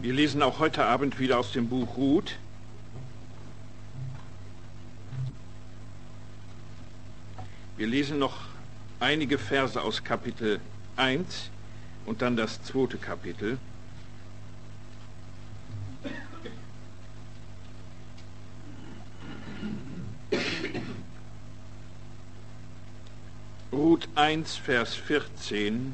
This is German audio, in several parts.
Wir lesen auch heute Abend wieder aus dem Buch Ruth. Wir lesen noch einige Verse aus Kapitel 1 und dann das 2. Kapitel. Ruth 1, Vers 14.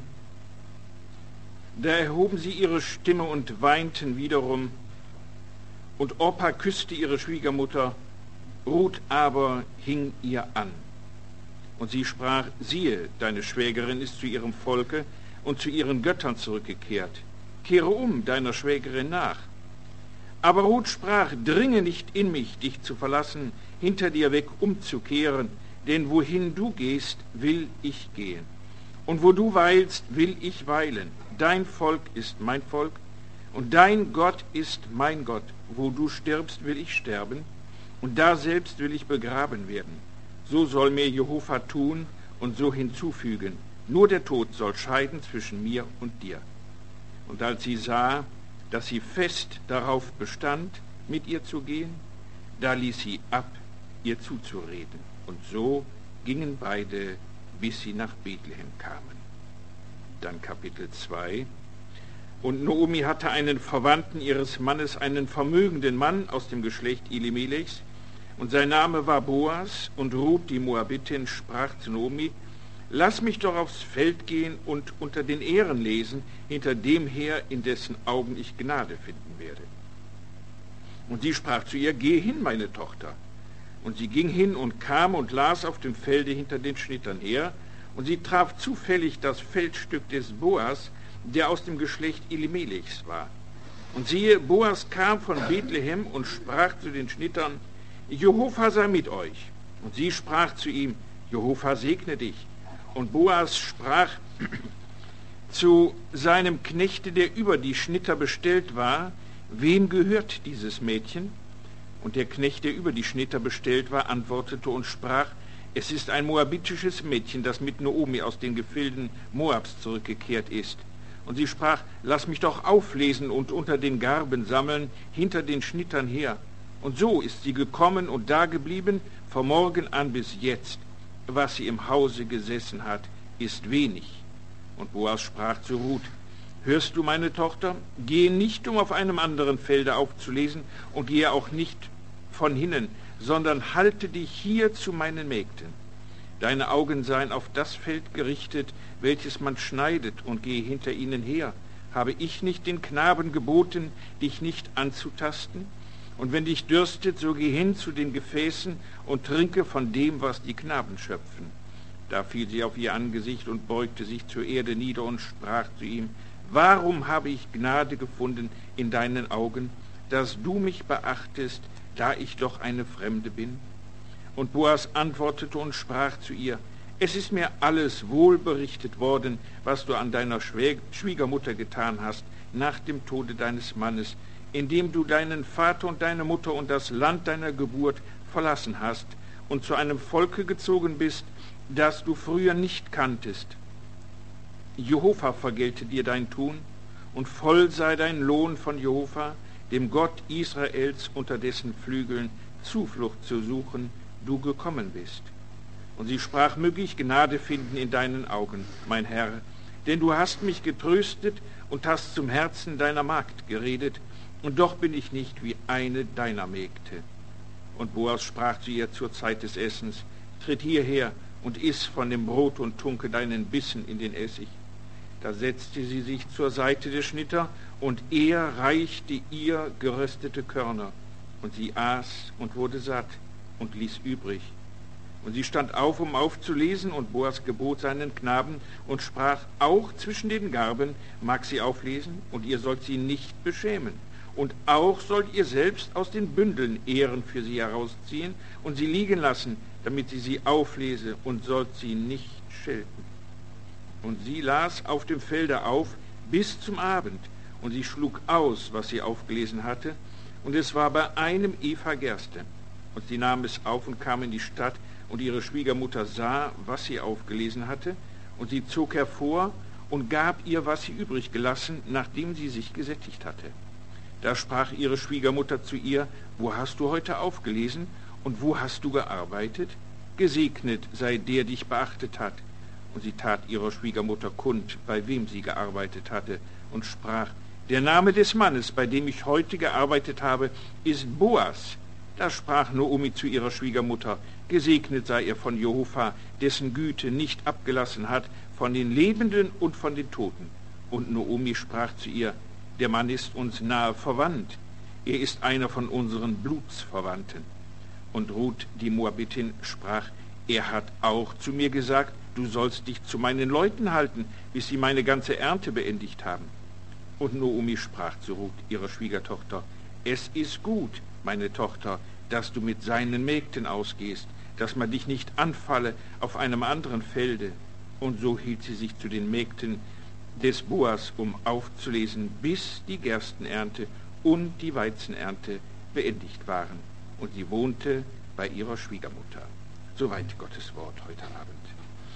Da erhoben sie ihre Stimme und weinten wiederum, und Orpa küsste ihre Schwiegermutter, Ruth aber hing ihr an. Und sie sprach, siehe, deine Schwägerin ist zu ihrem Volke und zu ihren Göttern zurückgekehrt. Kehre um deiner Schwägerin nach. Aber Ruth sprach, dringe nicht in mich, dich zu verlassen, hinter dir weg umzukehren, denn wohin du gehst, will ich gehen. Und wo du weilst, will ich weilen. Dein Volk ist mein Volk, und dein Gott ist mein Gott. Wo du stirbst, will ich sterben, und da selbst will ich begraben werden. So soll mir Jehova tun und so hinzufügen. Nur der Tod soll scheiden zwischen mir und dir. Und als sie sah, dass sie fest darauf bestand, mit ihr zu gehen, da ließ sie ab, ihr zuzureden. Und so gingen beide, bis sie nach Bethlehem kamen. Dann Kapitel 2. Und Naomi hatte einen Verwandten ihres Mannes, einen vermögenden Mann aus dem Geschlecht Elimelechs, und sein Name war Boas, und Ruth, die Moabitin, sprach zu Naomi, lass mich doch aufs Feld gehen und unter den Ähren lesen, hinter dem her, in dessen Augen ich Gnade finden werde. Und sie sprach zu ihr, geh hin, meine Tochter. Und sie ging hin und kam und las auf dem Felde hinter den Schnittern her, und sie traf zufällig das Feldstück des Boas, der aus dem Geschlecht Elimelechs war. Und siehe, Boas kam von Bethlehem und sprach zu den Schnittern, Jehova sei mit euch. Und sie sprach zu ihm, Jehova segne dich. Und Boas sprach zu seinem Knechte, der über die Schnitter bestellt war, wem gehört dieses Mädchen? Und der Knecht, der über die Schnitter bestellt war, antwortete und sprach, es ist ein moabitisches Mädchen, das mit Naomi aus den Gefilden Moabs zurückgekehrt ist. Und sie sprach, lass mich doch auflesen und unter den Garben sammeln, hinter den Schnittern her. Und so ist sie gekommen und dageblieben, vom Morgen an bis jetzt. Was sie im Hause gesessen hat, ist wenig. Und Boas sprach zu Ruth, hörst du, meine Tochter, gehe nicht, um auf einem anderen Felde aufzulesen, und gehe auch nicht von hinnen, sondern halte dich hier zu meinen Mägden. Deine Augen seien auf das Feld gerichtet, welches man schneidet, und gehe hinter ihnen her. Habe ich nicht den Knaben geboten, dich nicht anzutasten? Und wenn dich dürstet, so geh hin zu den Gefäßen und trinke von dem, was die Knaben schöpfen. Da fiel sie auf ihr Angesicht und beugte sich zur Erde nieder und sprach zu ihm, warum habe ich Gnade gefunden in deinen Augen, dass du mich beachtest, da ich doch eine Fremde bin? Und Boas antwortete und sprach zu ihr, es ist mir alles wohl berichtet worden, was du an deiner Schwiegermutter getan hast, nach dem Tode deines Mannes, indem du deinen Vater und deine Mutter und das Land deiner Geburt verlassen hast und zu einem Volke gezogen bist, das du früher nicht kanntest. Jehova vergelte dir dein Tun, und voll sei dein Lohn von Jehova, dem Gott Israels, unter dessen Flügeln Zuflucht zu suchen, du gekommen bist. Und sie sprach, möge ich Gnade finden in deinen Augen, mein Herr, denn du hast mich getröstet und hast zum Herzen deiner Magd geredet, und doch bin ich nicht wie eine deiner Mägde. Und Boas sprach zu ihr zur Zeit des Essens, tritt hierher und iss von dem Brot und tunke deinen Bissen in den Essig. Da setzte sie sich zur Seite des Schnitter, und er reichte ihr geröstete Körner. Und sie aß und wurde satt und ließ übrig. Und sie stand auf, um aufzulesen, und Boas gebot seinen Knaben und sprach, auch zwischen den Garben mag sie auflesen, und ihr sollt sie nicht beschämen. Und auch sollt ihr selbst aus den Bündeln Ähren für sie herausziehen und sie liegen lassen, damit sie auflese, und sollt sie nicht schelten. Und sie las auf dem Felde auf bis zum Abend, und sie schlug aus, was sie aufgelesen hatte, und es war bei einem Epha Gerste. Und sie nahm es auf und kam in die Stadt, und ihre Schwiegermutter sah, was sie aufgelesen hatte, und sie zog hervor und gab ihr, was sie übrig gelassen, nachdem sie sich gesättigt hatte. Da sprach ihre Schwiegermutter zu ihr: Wo hast du heute aufgelesen und wo hast du gearbeitet? Gesegnet sei der dich beachtet hat. Und sie tat ihrer Schwiegermutter kund, bei wem sie gearbeitet hatte, und sprach: Der Name des Mannes, bei dem ich heute gearbeitet habe, ist Boas. Da sprach Naomi zu ihrer Schwiegermutter: Gesegnet sei er von Jehova, dessen Güte nicht abgelassen hat von den Lebenden und von den Toten. Und Naomi sprach zu ihr: Der Mann ist uns nahe verwandt. Er ist einer von unseren Blutsverwandten. Und Ruth, die Moabitin, sprach: Er hat auch zu mir gesagt, du sollst dich zu meinen Leuten halten, bis sie meine ganze Ernte beendigt haben. Und Naomi sprach zu Ruth, ihrer Schwiegertochter: Es ist gut, meine Tochter, dass du mit seinen Mägden ausgehst, dass man dich nicht anfalle auf einem anderen Felde. Und so hielt sie sich zu den Mägden des Boas, um aufzulesen, bis die Gerstenernte und die Weizenernte beendigt waren. Und sie wohnte bei ihrer Schwiegermutter. Soweit Gottes Wort heute Abend.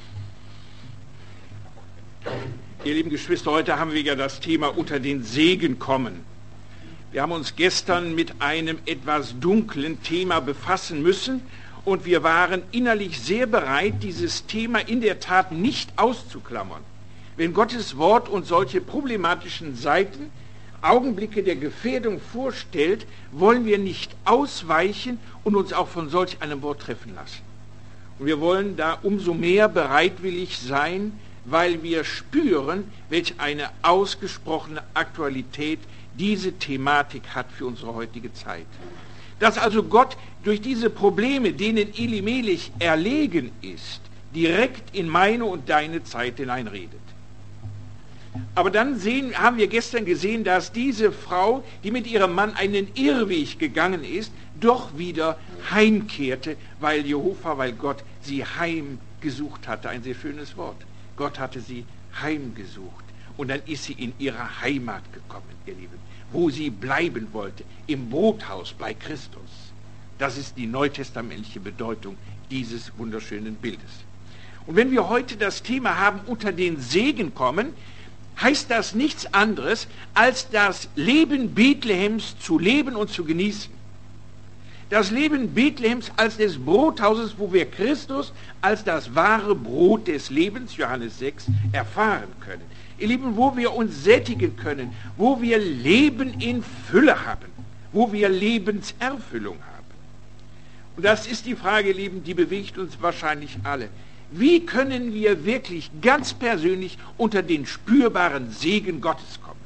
Ihr lieben Geschwister, heute haben wir ja das Thema unter den Segen kommen. Wir haben uns gestern mit einem etwas dunklen Thema befassen müssen und wir waren innerlich sehr bereit, dieses Thema in der Tat nicht auszuklammern. Wenn Gottes Wort uns solche problematischen Seiten, Augenblicke der Gefährdung vorstellt, wollen wir nicht ausweichen und uns auch von solch einem Wort treffen lassen. Und wir wollen da umso mehr bereitwillig sein, weil wir spüren, welch eine ausgesprochene Aktualität diese Thematik hat für unsere heutige Zeit. Dass also Gott durch diese Probleme, denen Elimelech erlegen ist, direkt in meine und deine Zeit hineinredet. Aber dann haben wir gestern gesehen, dass diese Frau, die mit ihrem Mann einen Irrweg gegangen ist, doch wieder heimkehrte, weil Gott sie heimgesucht hatte. Ein sehr schönes Wort. Gott hatte sie heimgesucht. Und dann ist sie in ihre Heimat gekommen, ihr Lieben, wo sie bleiben wollte, im Brothaus bei Christus. Das ist die neutestamentliche Bedeutung dieses wunderschönen Bildes. Und wenn wir heute das Thema haben, unter den Segen kommen, heißt das nichts anderes, als das Leben Bethlehems zu leben und zu genießen. Das Leben Bethlehems als des Brothauses, wo wir Christus als das wahre Brot des Lebens, Johannes 6, erfahren können. Ihr Lieben, wo wir uns sättigen können, wo wir Leben in Fülle haben, wo wir Lebenserfüllung haben. Und das ist die Frage, ihr Lieben, die bewegt uns wahrscheinlich alle. Wie können wir wirklich ganz persönlich unter den spürbaren Segen Gottes kommen?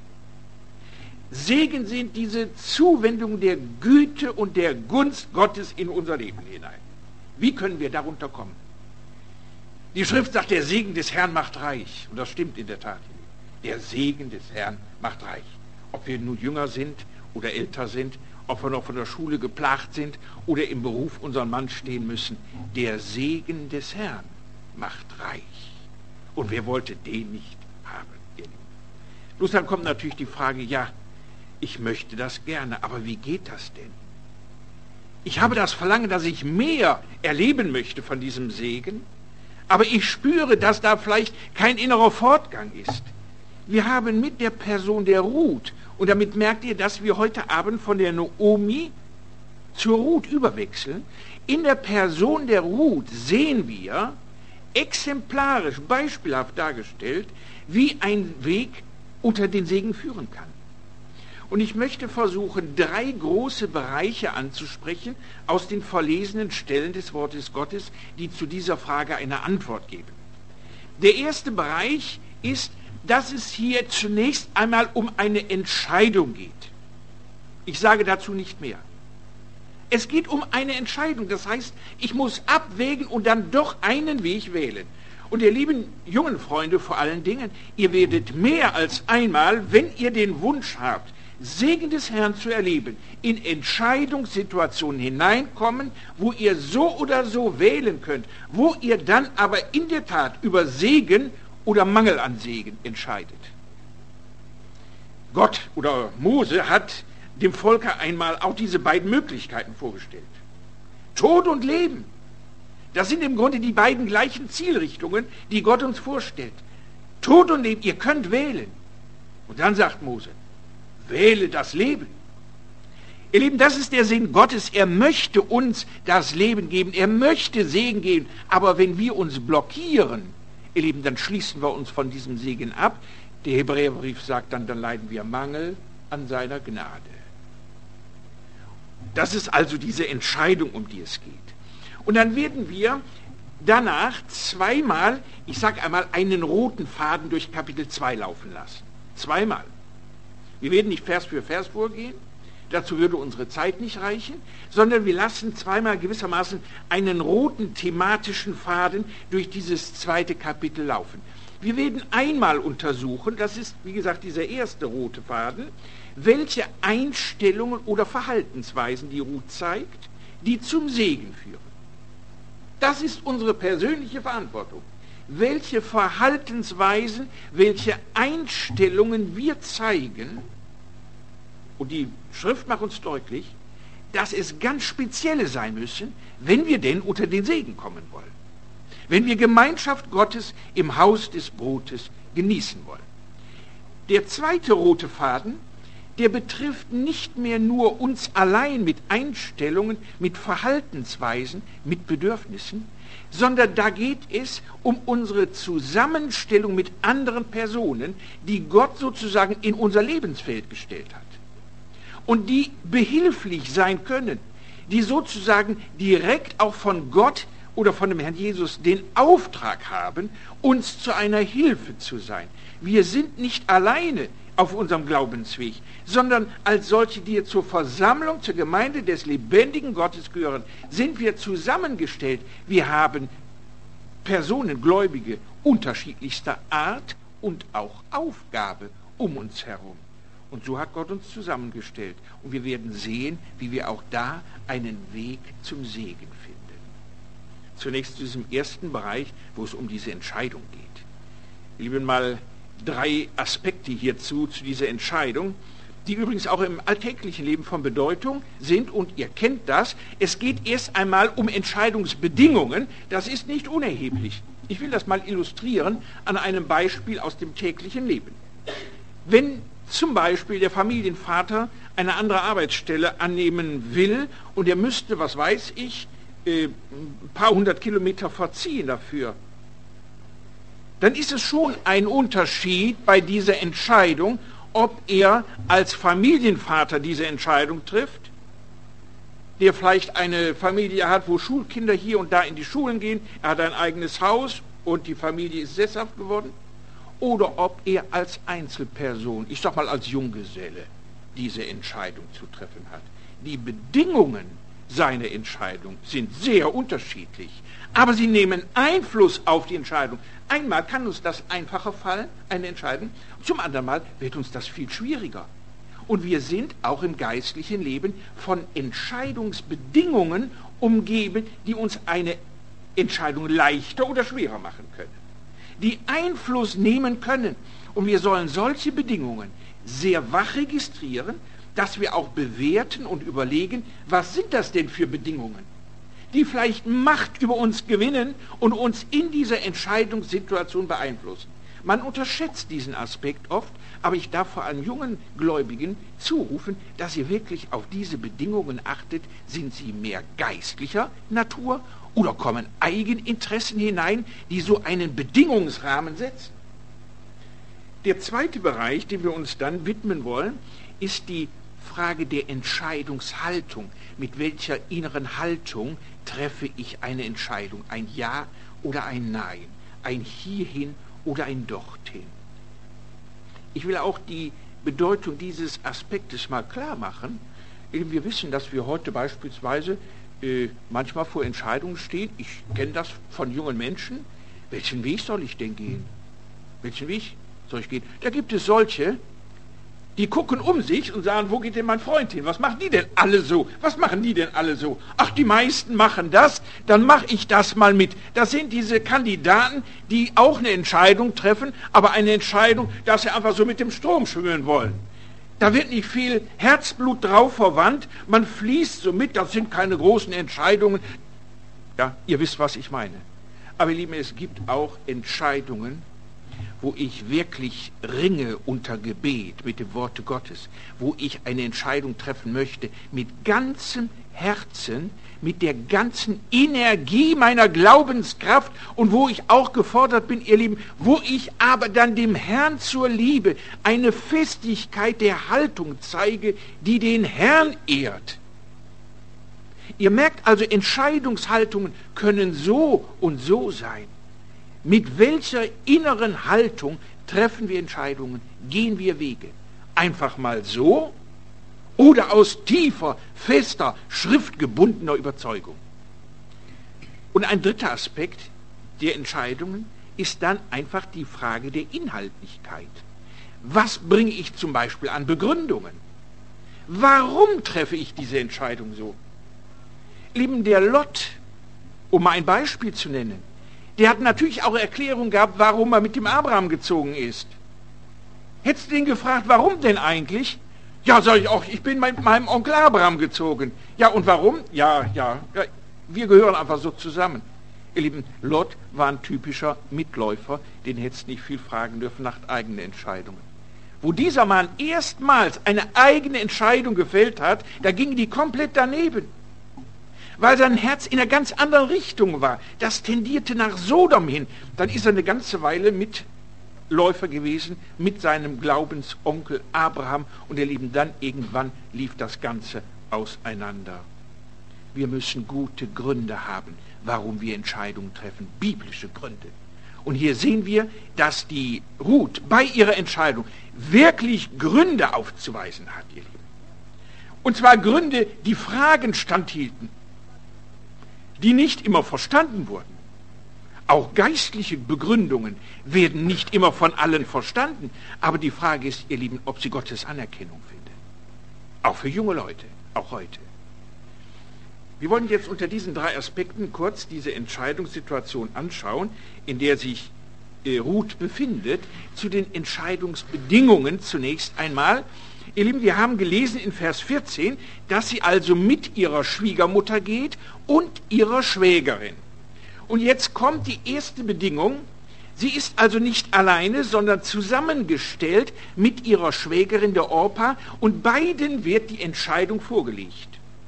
Segen sind diese Zuwendung der Güte und der Gunst Gottes in unser Leben hinein. Wie können wir darunter kommen? Die Schrift sagt, der Segen des Herrn macht reich. Und das stimmt in der Tat. Der Segen des Herrn macht reich. Ob wir nun jünger sind oder älter sind, ob wir noch von der Schule geplagt sind oder im Beruf unseren Mann stehen müssen. Der Segen des Herrn macht reich. Und wer wollte den nicht haben? Bloß dann kommt natürlich die Frage, ja, ich möchte das gerne, aber wie geht das denn? Ich habe das Verlangen, dass ich mehr erleben möchte von diesem Segen, aber ich spüre, dass da vielleicht kein innerer Fortgang ist. Wir haben mit der Person der Ruth, und damit merkt ihr, dass wir heute Abend von der Naomi zur Ruth überwechseln. In der Person der Ruth sehen wir, exemplarisch, beispielhaft dargestellt, wie ein Weg unter den Segen führen kann. Und ich möchte versuchen, 3 große Bereiche anzusprechen aus den verlesenen Stellen des Wortes Gottes, die zu dieser Frage eine Antwort geben. Der erste Bereich ist, dass es hier zunächst einmal um eine Entscheidung geht. Ich sage dazu nicht mehr. Es geht um eine Entscheidung, das heißt, ich muss abwägen und dann doch einen Weg wählen. Und ihr lieben jungen Freunde vor allen Dingen, ihr werdet mehr als einmal, wenn ihr den Wunsch habt, Segen des Herrn zu erleben, in Entscheidungssituationen hineinkommen, wo ihr so oder so wählen könnt, wo ihr dann aber in der Tat über Segen oder Mangel an Segen entscheidet. Gott oder Mose hat dem Volke einmal auch diese beiden Möglichkeiten vorgestellt. Tod und Leben. Das sind im Grunde die beiden gleichen Zielrichtungen, die Gott uns vorstellt. Tod und Leben, ihr könnt wählen. Und dann sagt Mose, wähle das Leben. Ihr Lieben, das ist der Sinn Gottes. Er möchte uns das Leben geben, er möchte Segen geben. Aber wenn wir uns blockieren, ihr Lieben, dann schließen wir uns von diesem Segen ab. Der Hebräerbrief sagt dann leiden wir Mangel an seiner Gnade. Das ist also diese Entscheidung, um die es geht. Und dann werden wir danach zweimal, ich sage einmal, einen roten Faden durch Kapitel 2 laufen lassen. Zweimal. Wir werden nicht Vers für Vers vorgehen, dazu würde unsere Zeit nicht reichen, sondern wir lassen zweimal gewissermaßen einen roten thematischen Faden durch dieses zweite Kapitel laufen. Wir werden einmal untersuchen, das ist wie gesagt dieser erste rote Faden, welche Einstellungen oder Verhaltensweisen die Ruth zeigt, die zum Segen führen. Das ist unsere persönliche Verantwortung. Welche Verhaltensweisen, welche Einstellungen wir zeigen, und die Schrift macht uns deutlich, dass es ganz spezielle sein müssen, wenn wir denn unter den Segen kommen wollen. Wenn wir Gemeinschaft Gottes im Haus des Brotes genießen wollen. Der zweite rote Faden, der betrifft nicht mehr nur uns allein mit Einstellungen, mit Verhaltensweisen, mit Bedürfnissen, sondern da geht es um unsere Zusammenstellung mit anderen Personen, die Gott sozusagen in unser Lebensfeld gestellt hat. Und die behilflich sein können, die sozusagen direkt auch von Gott oder von dem Herrn Jesus den Auftrag haben, uns zu einer Hilfe zu sein. Wir sind nicht alleine auf unserem Glaubensweg, sondern als solche, die zur Versammlung, zur Gemeinde des lebendigen Gottes gehören, sind wir zusammengestellt. Wir haben Personen, Gläubige unterschiedlichster Art und auch Aufgabe um uns herum. Und so hat Gott uns zusammengestellt. Und wir werden sehen, wie wir auch da einen Weg zum Segen finden. Zunächst zu diesem ersten Bereich, wo es um diese Entscheidung geht. Wir lieben mal 3 Aspekte hierzu, zu dieser Entscheidung, die übrigens auch im alltäglichen Leben von Bedeutung sind. Und ihr kennt das. Es geht erst einmal um Entscheidungsbedingungen. Das ist nicht unerheblich. Ich will das mal illustrieren an einem Beispiel aus dem täglichen Leben. Wenn zum Beispiel der Familienvater eine andere Arbeitsstelle annehmen will und er müsste, was weiß ich, ein paar 100 Kilometer verziehen dafür, dann ist es schon ein Unterschied bei dieser Entscheidung, ob er als Familienvater diese Entscheidung trifft, der vielleicht eine Familie hat, wo Schulkinder hier und da in die Schulen gehen, er hat ein eigenes Haus und die Familie ist sesshaft geworden, oder ob er als Einzelperson, ich sag mal als Junggeselle, diese Entscheidung zu treffen hat. Die Bedingungen seiner Entscheidung sind sehr unterschiedlich, aber sie nehmen Einfluss auf die Entscheidung. Einmal kann uns das einfacher fallen, eine Entscheidung, zum anderen Mal wird uns das viel schwieriger. Und wir sind auch im geistlichen Leben von Entscheidungsbedingungen umgeben, die uns eine Entscheidung leichter oder schwerer machen können, die Einfluss nehmen können. Und wir sollen solche Bedingungen sehr wach registrieren, dass wir auch bewerten und überlegen, was sind das denn für Bedingungen, die vielleicht Macht über uns gewinnen und uns in dieser Entscheidungssituation beeinflussen. Man unterschätzt diesen Aspekt oft, aber ich darf vor allem jungen Gläubigen zurufen, dass ihr wirklich auf diese Bedingungen achtet. Sind sie mehr geistlicher Natur oder kommen Eigeninteressen hinein, die so einen Bedingungsrahmen setzen? Der zweite Bereich, dem wir uns dann widmen wollen, ist die Frage der Entscheidungshaltung. Mit welcher inneren Haltung treffe ich eine Entscheidung? Ein Ja oder ein Nein? Ein Hierhin oder ein Dorthin? Ich will auch die Bedeutung dieses Aspektes mal klar machen. Wir wissen, dass wir heute beispielsweise manchmal vor Entscheidungen stehen. Ich kenne das von jungen Menschen. Welchen Weg soll ich denn gehen? Welchen Weg soll ich gehen? Da gibt es solche, die gucken um sich und sagen, wo geht denn mein Freund hin? Was machen die denn alle so? Was machen die denn alle so? Ach, die meisten machen das, dann mache ich das mal mit. Das sind diese Kandidaten, die auch eine Entscheidung treffen, aber eine Entscheidung, dass sie einfach so mit dem Strom schwimmen wollen. Da wird nicht viel Herzblut drauf verwandt, man fließt so mit, das sind keine großen Entscheidungen. Ja, ihr wisst, was ich meine. Aber ihr Lieben, es gibt auch Entscheidungen, wo ich wirklich ringe unter Gebet mit dem Worte Gottes, wo ich eine Entscheidung treffen möchte mit ganzem Herzen, mit der ganzen Energie meiner Glaubenskraft und wo ich auch gefordert bin, ihr Lieben, wo ich aber dann dem Herrn zur Liebe eine Festigkeit der Haltung zeige, die den Herrn ehrt. Ihr merkt also, Entscheidungshaltungen können so und so sein. Mit welcher inneren Haltung treffen wir Entscheidungen, gehen wir Wege? Einfach mal so oder aus tiefer, fester, schriftgebundener Überzeugung? Und ein dritter Aspekt der Entscheidungen ist dann einfach die Frage der Inhaltlichkeit. Was bringe ich zum Beispiel an Begründungen? Warum treffe ich diese Entscheidung so? Lieben, der Lot, um mal ein Beispiel zu nennen, der hat natürlich auch Erklärung gehabt, warum er mit dem Abraham gezogen ist. Hättest du ihn gefragt, warum denn eigentlich? Ja, sag ich auch, ich bin mit meinem Onkel Abraham gezogen. Ja, und warum? Ja, wir gehören einfach so zusammen. Ihr Lieben, Lot war ein typischer Mitläufer, den hättest du nicht viel fragen dürfen nach eigenen Entscheidungen. Wo dieser Mann erstmals eine eigene Entscheidung gefällt hat, da ging die komplett daneben. Weil sein Herz in einer ganz anderen Richtung war. Das tendierte nach Sodom hin. Dann ist er eine ganze Weile Mitläufer gewesen mit seinem Glaubensonkel Abraham. Und ihr Lieben, dann irgendwann lief das Ganze auseinander. Wir müssen gute Gründe haben, warum wir Entscheidungen treffen. Biblische Gründe. Und hier sehen wir, dass die Ruth bei ihrer Entscheidung wirklich Gründe aufzuweisen hat, ihr Lieben. Und zwar Gründe, die Fragen standhielten, die nicht immer verstanden wurden. Auch geistliche Begründungen werden nicht immer von allen verstanden. Aber die Frage ist, ihr Lieben, ob sie Gottes Anerkennung finden. Auch für junge Leute, auch heute. Wir wollen jetzt unter diesen 3 Aspekten kurz diese Entscheidungssituation anschauen, in der sich Ruth befindet. Zu den Entscheidungsbedingungen zunächst einmal. Ihr Lieben, wir haben gelesen in Vers 14, dass sie also mit ihrer Schwiegermutter geht und ihrer Schwägerin. Und jetzt kommt die erste Bedingung. Sie ist also nicht alleine, sondern zusammengestellt mit ihrer Schwägerin, der Orpa, und beiden wird die Entscheidung vorgelegt.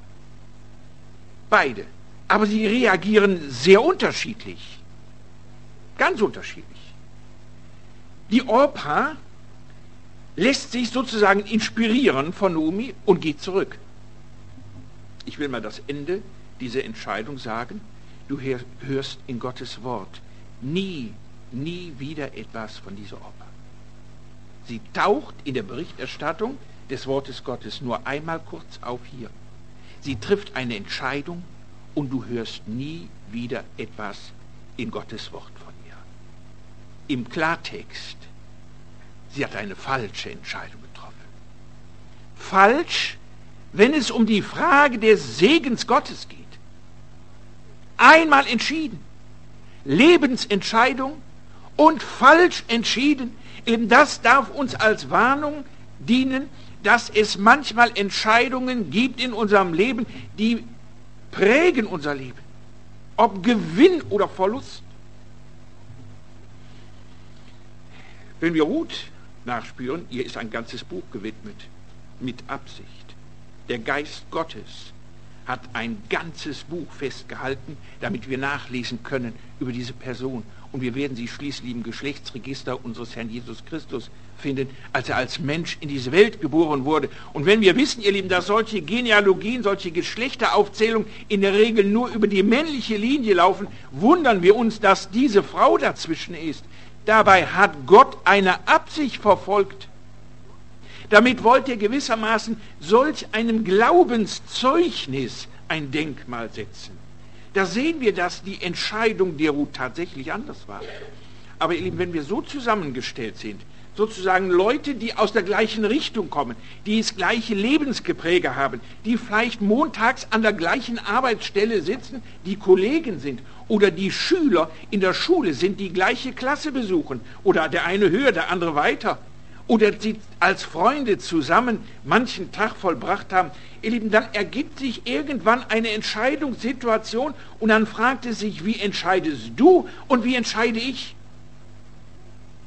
Beide. Aber sie reagieren sehr unterschiedlich. Ganz unterschiedlich. Die Orpa lässt sich sozusagen inspirieren von Naomi und geht zurück. Ich will mal das Ende dieser Entscheidung sagen. Du hörst in Gottes Wort nie wieder etwas von dieser Orpa. Sie taucht in der Berichterstattung des Wortes Gottes nur einmal kurz auf hier. Sie trifft eine Entscheidung und du hörst nie wieder etwas in Gottes Wort von ihr. Im Klartext, sie hat eine falsche Entscheidung getroffen. Falsch, wenn es um die Frage des Segens Gottes geht. Einmal entschieden. Lebensentscheidung und falsch entschieden. Eben das darf uns als Warnung dienen, dass es manchmal Entscheidungen gibt in unserem Leben, die prägen unser Leben. Ob Gewinn oder Verlust. Wenn wir Ruth nachspüren, ihr ist ein ganzes Buch gewidmet, mit Absicht. Der Geist Gottes hat ein ganzes Buch festgehalten, damit wir nachlesen können über diese Person. Und wir werden sie schließlich im Geschlechtsregister unseres Herrn Jesus Christus finden, als er als Mensch in diese Welt geboren wurde. Und wenn wir wissen, ihr Lieben, dass solche Genealogien, solche Geschlechteraufzählungen in der Regel nur über die männliche Linie laufen, wundern wir uns, dass diese Frau dazwischen ist. Dabei hat Gott eine Absicht verfolgt. Damit wollte er gewissermaßen solch einem Glaubenszeugnis ein Denkmal setzen. Da sehen wir, dass die Entscheidung der Ruth tatsächlich anders war. Aber ihr Lieben, wenn wir so zusammengestellt sind, sozusagen Leute, die aus der gleichen Richtung kommen, die das gleiche Lebensgepräge haben, die vielleicht montags an der gleichen Arbeitsstelle sitzen, die Kollegen sind oder die Schüler in der Schule sind, die gleiche Klasse besuchen oder der eine höher, der andere weiter oder die als Freunde zusammen manchen Tag vollbracht haben, ihr Lieben, dann ergibt sich irgendwann eine Entscheidungssituation und dann fragt es sich, wie entscheidest du und wie entscheide ich?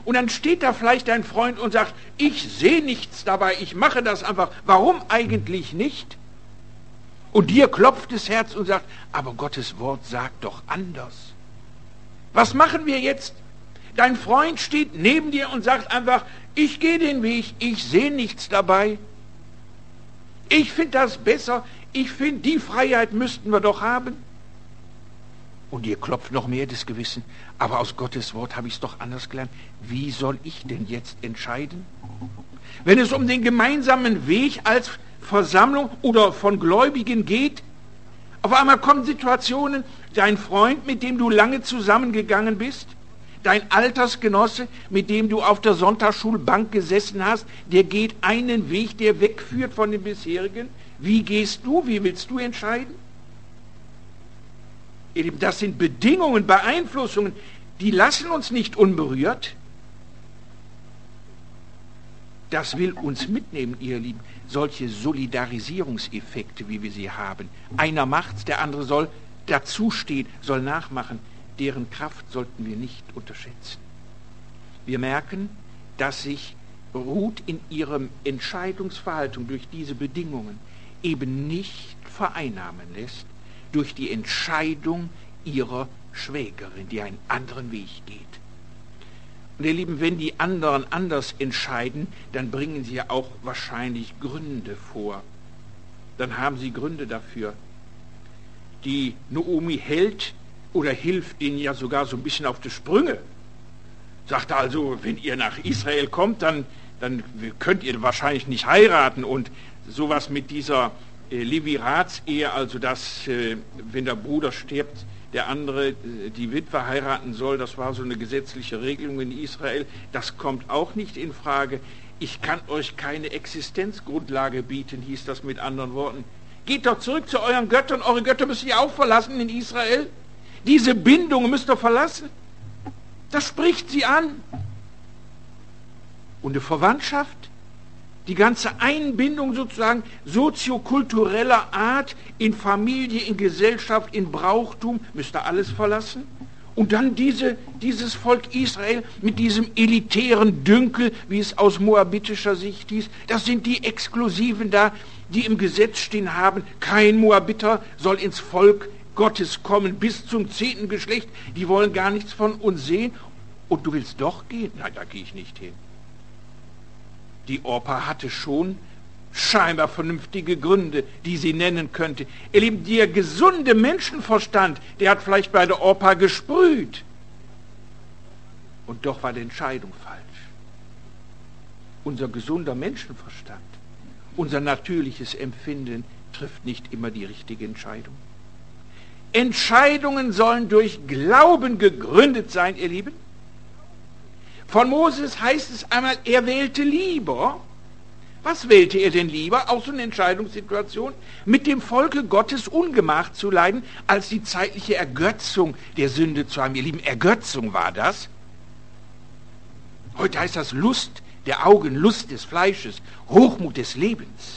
Und dann steht da vielleicht dein Freund und sagt, ich sehe nichts dabei, ich mache das einfach. Warum eigentlich nicht? Und dir klopft das Herz und sagt, aber Gottes Wort sagt doch anders. Was machen wir jetzt? Dein Freund steht neben dir und sagt einfach, ich gehe den Weg, ich sehe nichts dabei. Ich finde das besser, ich finde, die Freiheit müssten wir doch haben. Und dir klopft noch mehr das Gewissen, aber aus Gottes Wort habe ich es doch anders gelernt. Wie soll ich denn jetzt entscheiden? Wenn es um den gemeinsamen Weg als Versammlung oder von Gläubigen geht, auf einmal kommen Situationen, dein Freund, mit dem du lange zusammengegangen bist, dein Altersgenosse, mit dem du auf der Sonntagsschulbank gesessen hast, der geht einen Weg, der wegführt von dem bisherigen. Wie gehst du? Wie willst du entscheiden? Das sind Bedingungen, Beeinflussungen, die lassen uns nicht unberührt. Das will uns mitnehmen, ihr Lieben, solche Solidarisierungseffekte, wie wir sie haben. Einer macht's, der andere soll dazustehen, soll nachmachen. Deren Kraft sollten wir nicht unterschätzen. Wir merken, dass sich Ruth in ihrem Entscheidungsverhalten durch diese Bedingungen eben nicht vereinnahmen lässt durch die Entscheidung ihrer Schwägerin, die einen anderen Weg geht. Und ihr Lieben, wenn die anderen anders entscheiden, dann bringen sie ja auch wahrscheinlich Gründe vor. Dann haben sie Gründe dafür. Die Naomi hält oder hilft ihnen ja sogar so ein bisschen auf die Sprünge. Sagt also, wenn ihr nach Israel kommt, dann könnt ihr wahrscheinlich nicht heiraten. Und sowas mit dieser Levirats-Ehe, also dass, wenn der Bruder stirbt, der andere die Witwe heiraten soll, das war so eine gesetzliche Regelung in Israel, das kommt auch nicht in Frage. Ich kann euch keine Existenzgrundlage bieten, hieß das mit anderen Worten. Geht doch zurück zu euren Göttern, eure Götter müsst ihr auch verlassen in Israel. Diese Bindung müsst ihr verlassen. Das spricht sie an. Und eine Verwandtschaft, die ganze Einbindung sozusagen soziokultureller Art in Familie, in Gesellschaft, in Brauchtum, müsst ihr alles verlassen. Und dann dieses Volk Israel mit diesem elitären Dünkel, wie es aus moabitischer Sicht hieß, das sind die Exklusiven da, die im Gesetz stehen haben, kein Moabiter soll ins Volk Gottes kommen bis zum 10. Geschlecht, die wollen gar nichts von uns sehen. Und du willst doch gehen? Nein, da gehe ich nicht hin. Die Orpa hatte schon scheinbar vernünftige Gründe, die sie nennen könnte. Ihr Lieben, der gesunde Menschenverstand, der hat vielleicht bei der Orpa gesprüht. Und doch war die Entscheidung falsch. Unser gesunder Menschenverstand, unser natürliches Empfinden trifft nicht immer die richtige Entscheidung. Entscheidungen sollen durch Glauben gegründet sein, ihr Lieben. Von Moses heißt es einmal, er wählte lieber. Was wählte er denn lieber? Auch so eine Entscheidungssituation. Mit dem Volke Gottes Ungemach zu leiden, als die zeitliche Ergötzung der Sünde zu haben. Ihr Lieben, Ergötzung war das. Heute heißt das Lust der Augen, Lust des Fleisches, Hochmut des Lebens.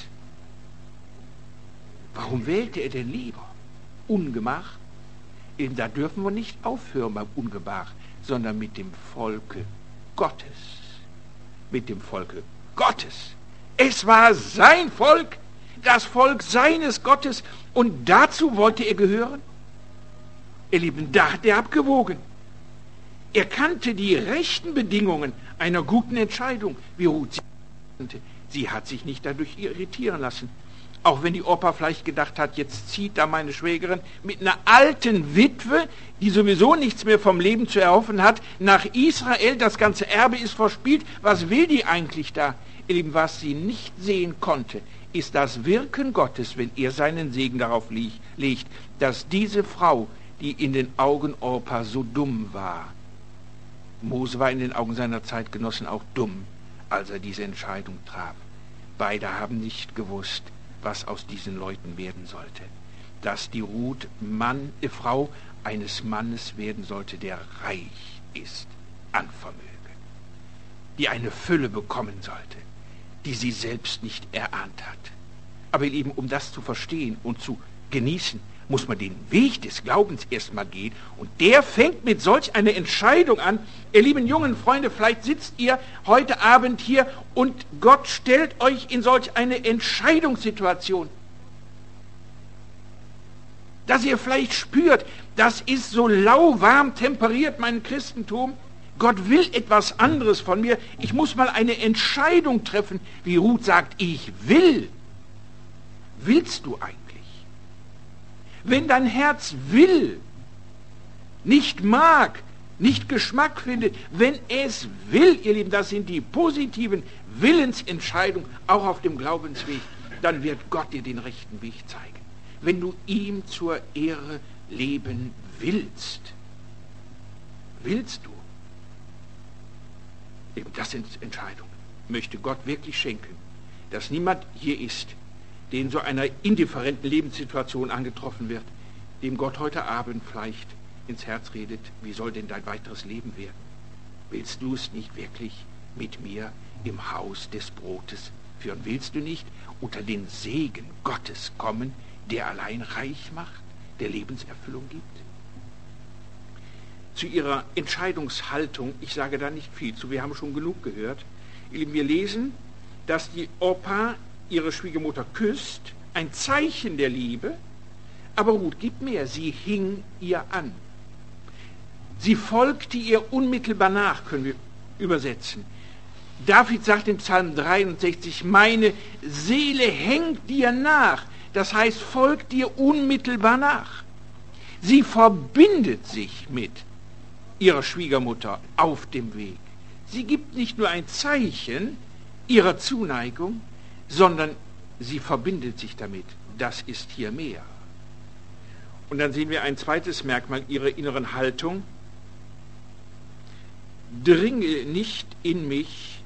Warum wählte er denn lieber Ungemach? Eben, da dürfen wir nicht aufhören beim Ungemach, sondern mit dem Volke Gottes. Mit dem Volke Gottes. Es war sein Volk, das Volk seines Gottes, und dazu wollte er gehören. Ihr Lieben, da hat er abgewogen. Er kannte die rechten Bedingungen einer guten Entscheidung, wie Ruth sie kannte. Sie hat sich nicht dadurch irritieren lassen. Auch wenn die Opa vielleicht gedacht hat, jetzt zieht da meine Schwägerin mit einer alten Witwe, die sowieso nichts mehr vom Leben zu erhoffen hat, nach Israel, das ganze Erbe ist verspielt. Was will die eigentlich da? Ihr Lieben, was sie nicht sehen konnte, ist das Wirken Gottes, wenn er seinen Segen darauf legt, dass diese Frau, die in den Augen Orpa so dumm war, Mose war in den Augen seiner Zeitgenossen auch dumm, als er diese Entscheidung traf. Beide haben nicht gewusst, was aus diesen Leuten werden sollte. Dass die Ruth Frau eines Mannes werden sollte, der reich ist an Vermögen, die eine Fülle bekommen sollte, die sie selbst nicht erahnt hat. Aber eben, um das zu verstehen und zu genießen, muss man den Weg des Glaubens erstmal gehen. Und der fängt mit solch einer Entscheidung an. Ihr lieben jungen Freunde, vielleicht sitzt ihr heute Abend hier und Gott stellt euch in solch eine Entscheidungssituation, dass ihr vielleicht spürt, das ist so lauwarm temperiert, mein Christentum. Gott will etwas anderes von mir. Ich muss mal eine Entscheidung treffen. Wie Ruth sagt, ich will. Willst du eigentlich? Wenn dein Herz will, nicht mag, nicht Geschmack findet, wenn es will, ihr Lieben, das sind die positiven Willensentscheidungen, auch auf dem Glaubensweg, dann wird Gott dir den rechten Weg zeigen. Wenn du ihm zur Ehre leben willst. Willst du? Eben, das sind Entscheidungen. Möchte Gott wirklich schenken, dass niemand hier ist, der in so einer indifferenten Lebenssituation angetroffen wird, dem Gott heute Abend vielleicht ins Herz redet, wie soll denn dein weiteres Leben werden? Willst du es nicht wirklich mit mir im Haus des Brotes führen? Willst du nicht unter den Segen Gottes kommen, der allein reich macht, der Lebenserfüllung gibt? Zu ihrer Entscheidungshaltung, ich sage da nicht viel zu, wir haben schon genug gehört. Wir lesen, dass die Orpa ihre Schwiegermutter küsst, ein Zeichen der Liebe, aber Ruth gibt mehr, sie hing ihr an. Sie folgte ihr unmittelbar nach, können wir übersetzen. David sagt im Psalm 63, meine Seele hängt dir nach, das heißt, folgt dir unmittelbar nach. Sie verbindet sich mit ihrer Schwiegermutter auf dem Weg. Sie gibt nicht nur ein Zeichen ihrer Zuneigung, sondern sie verbindet sich damit. Das ist hier mehr. Und dann sehen wir ein zweites Merkmal ihrer inneren Haltung. Dringe nicht in mich,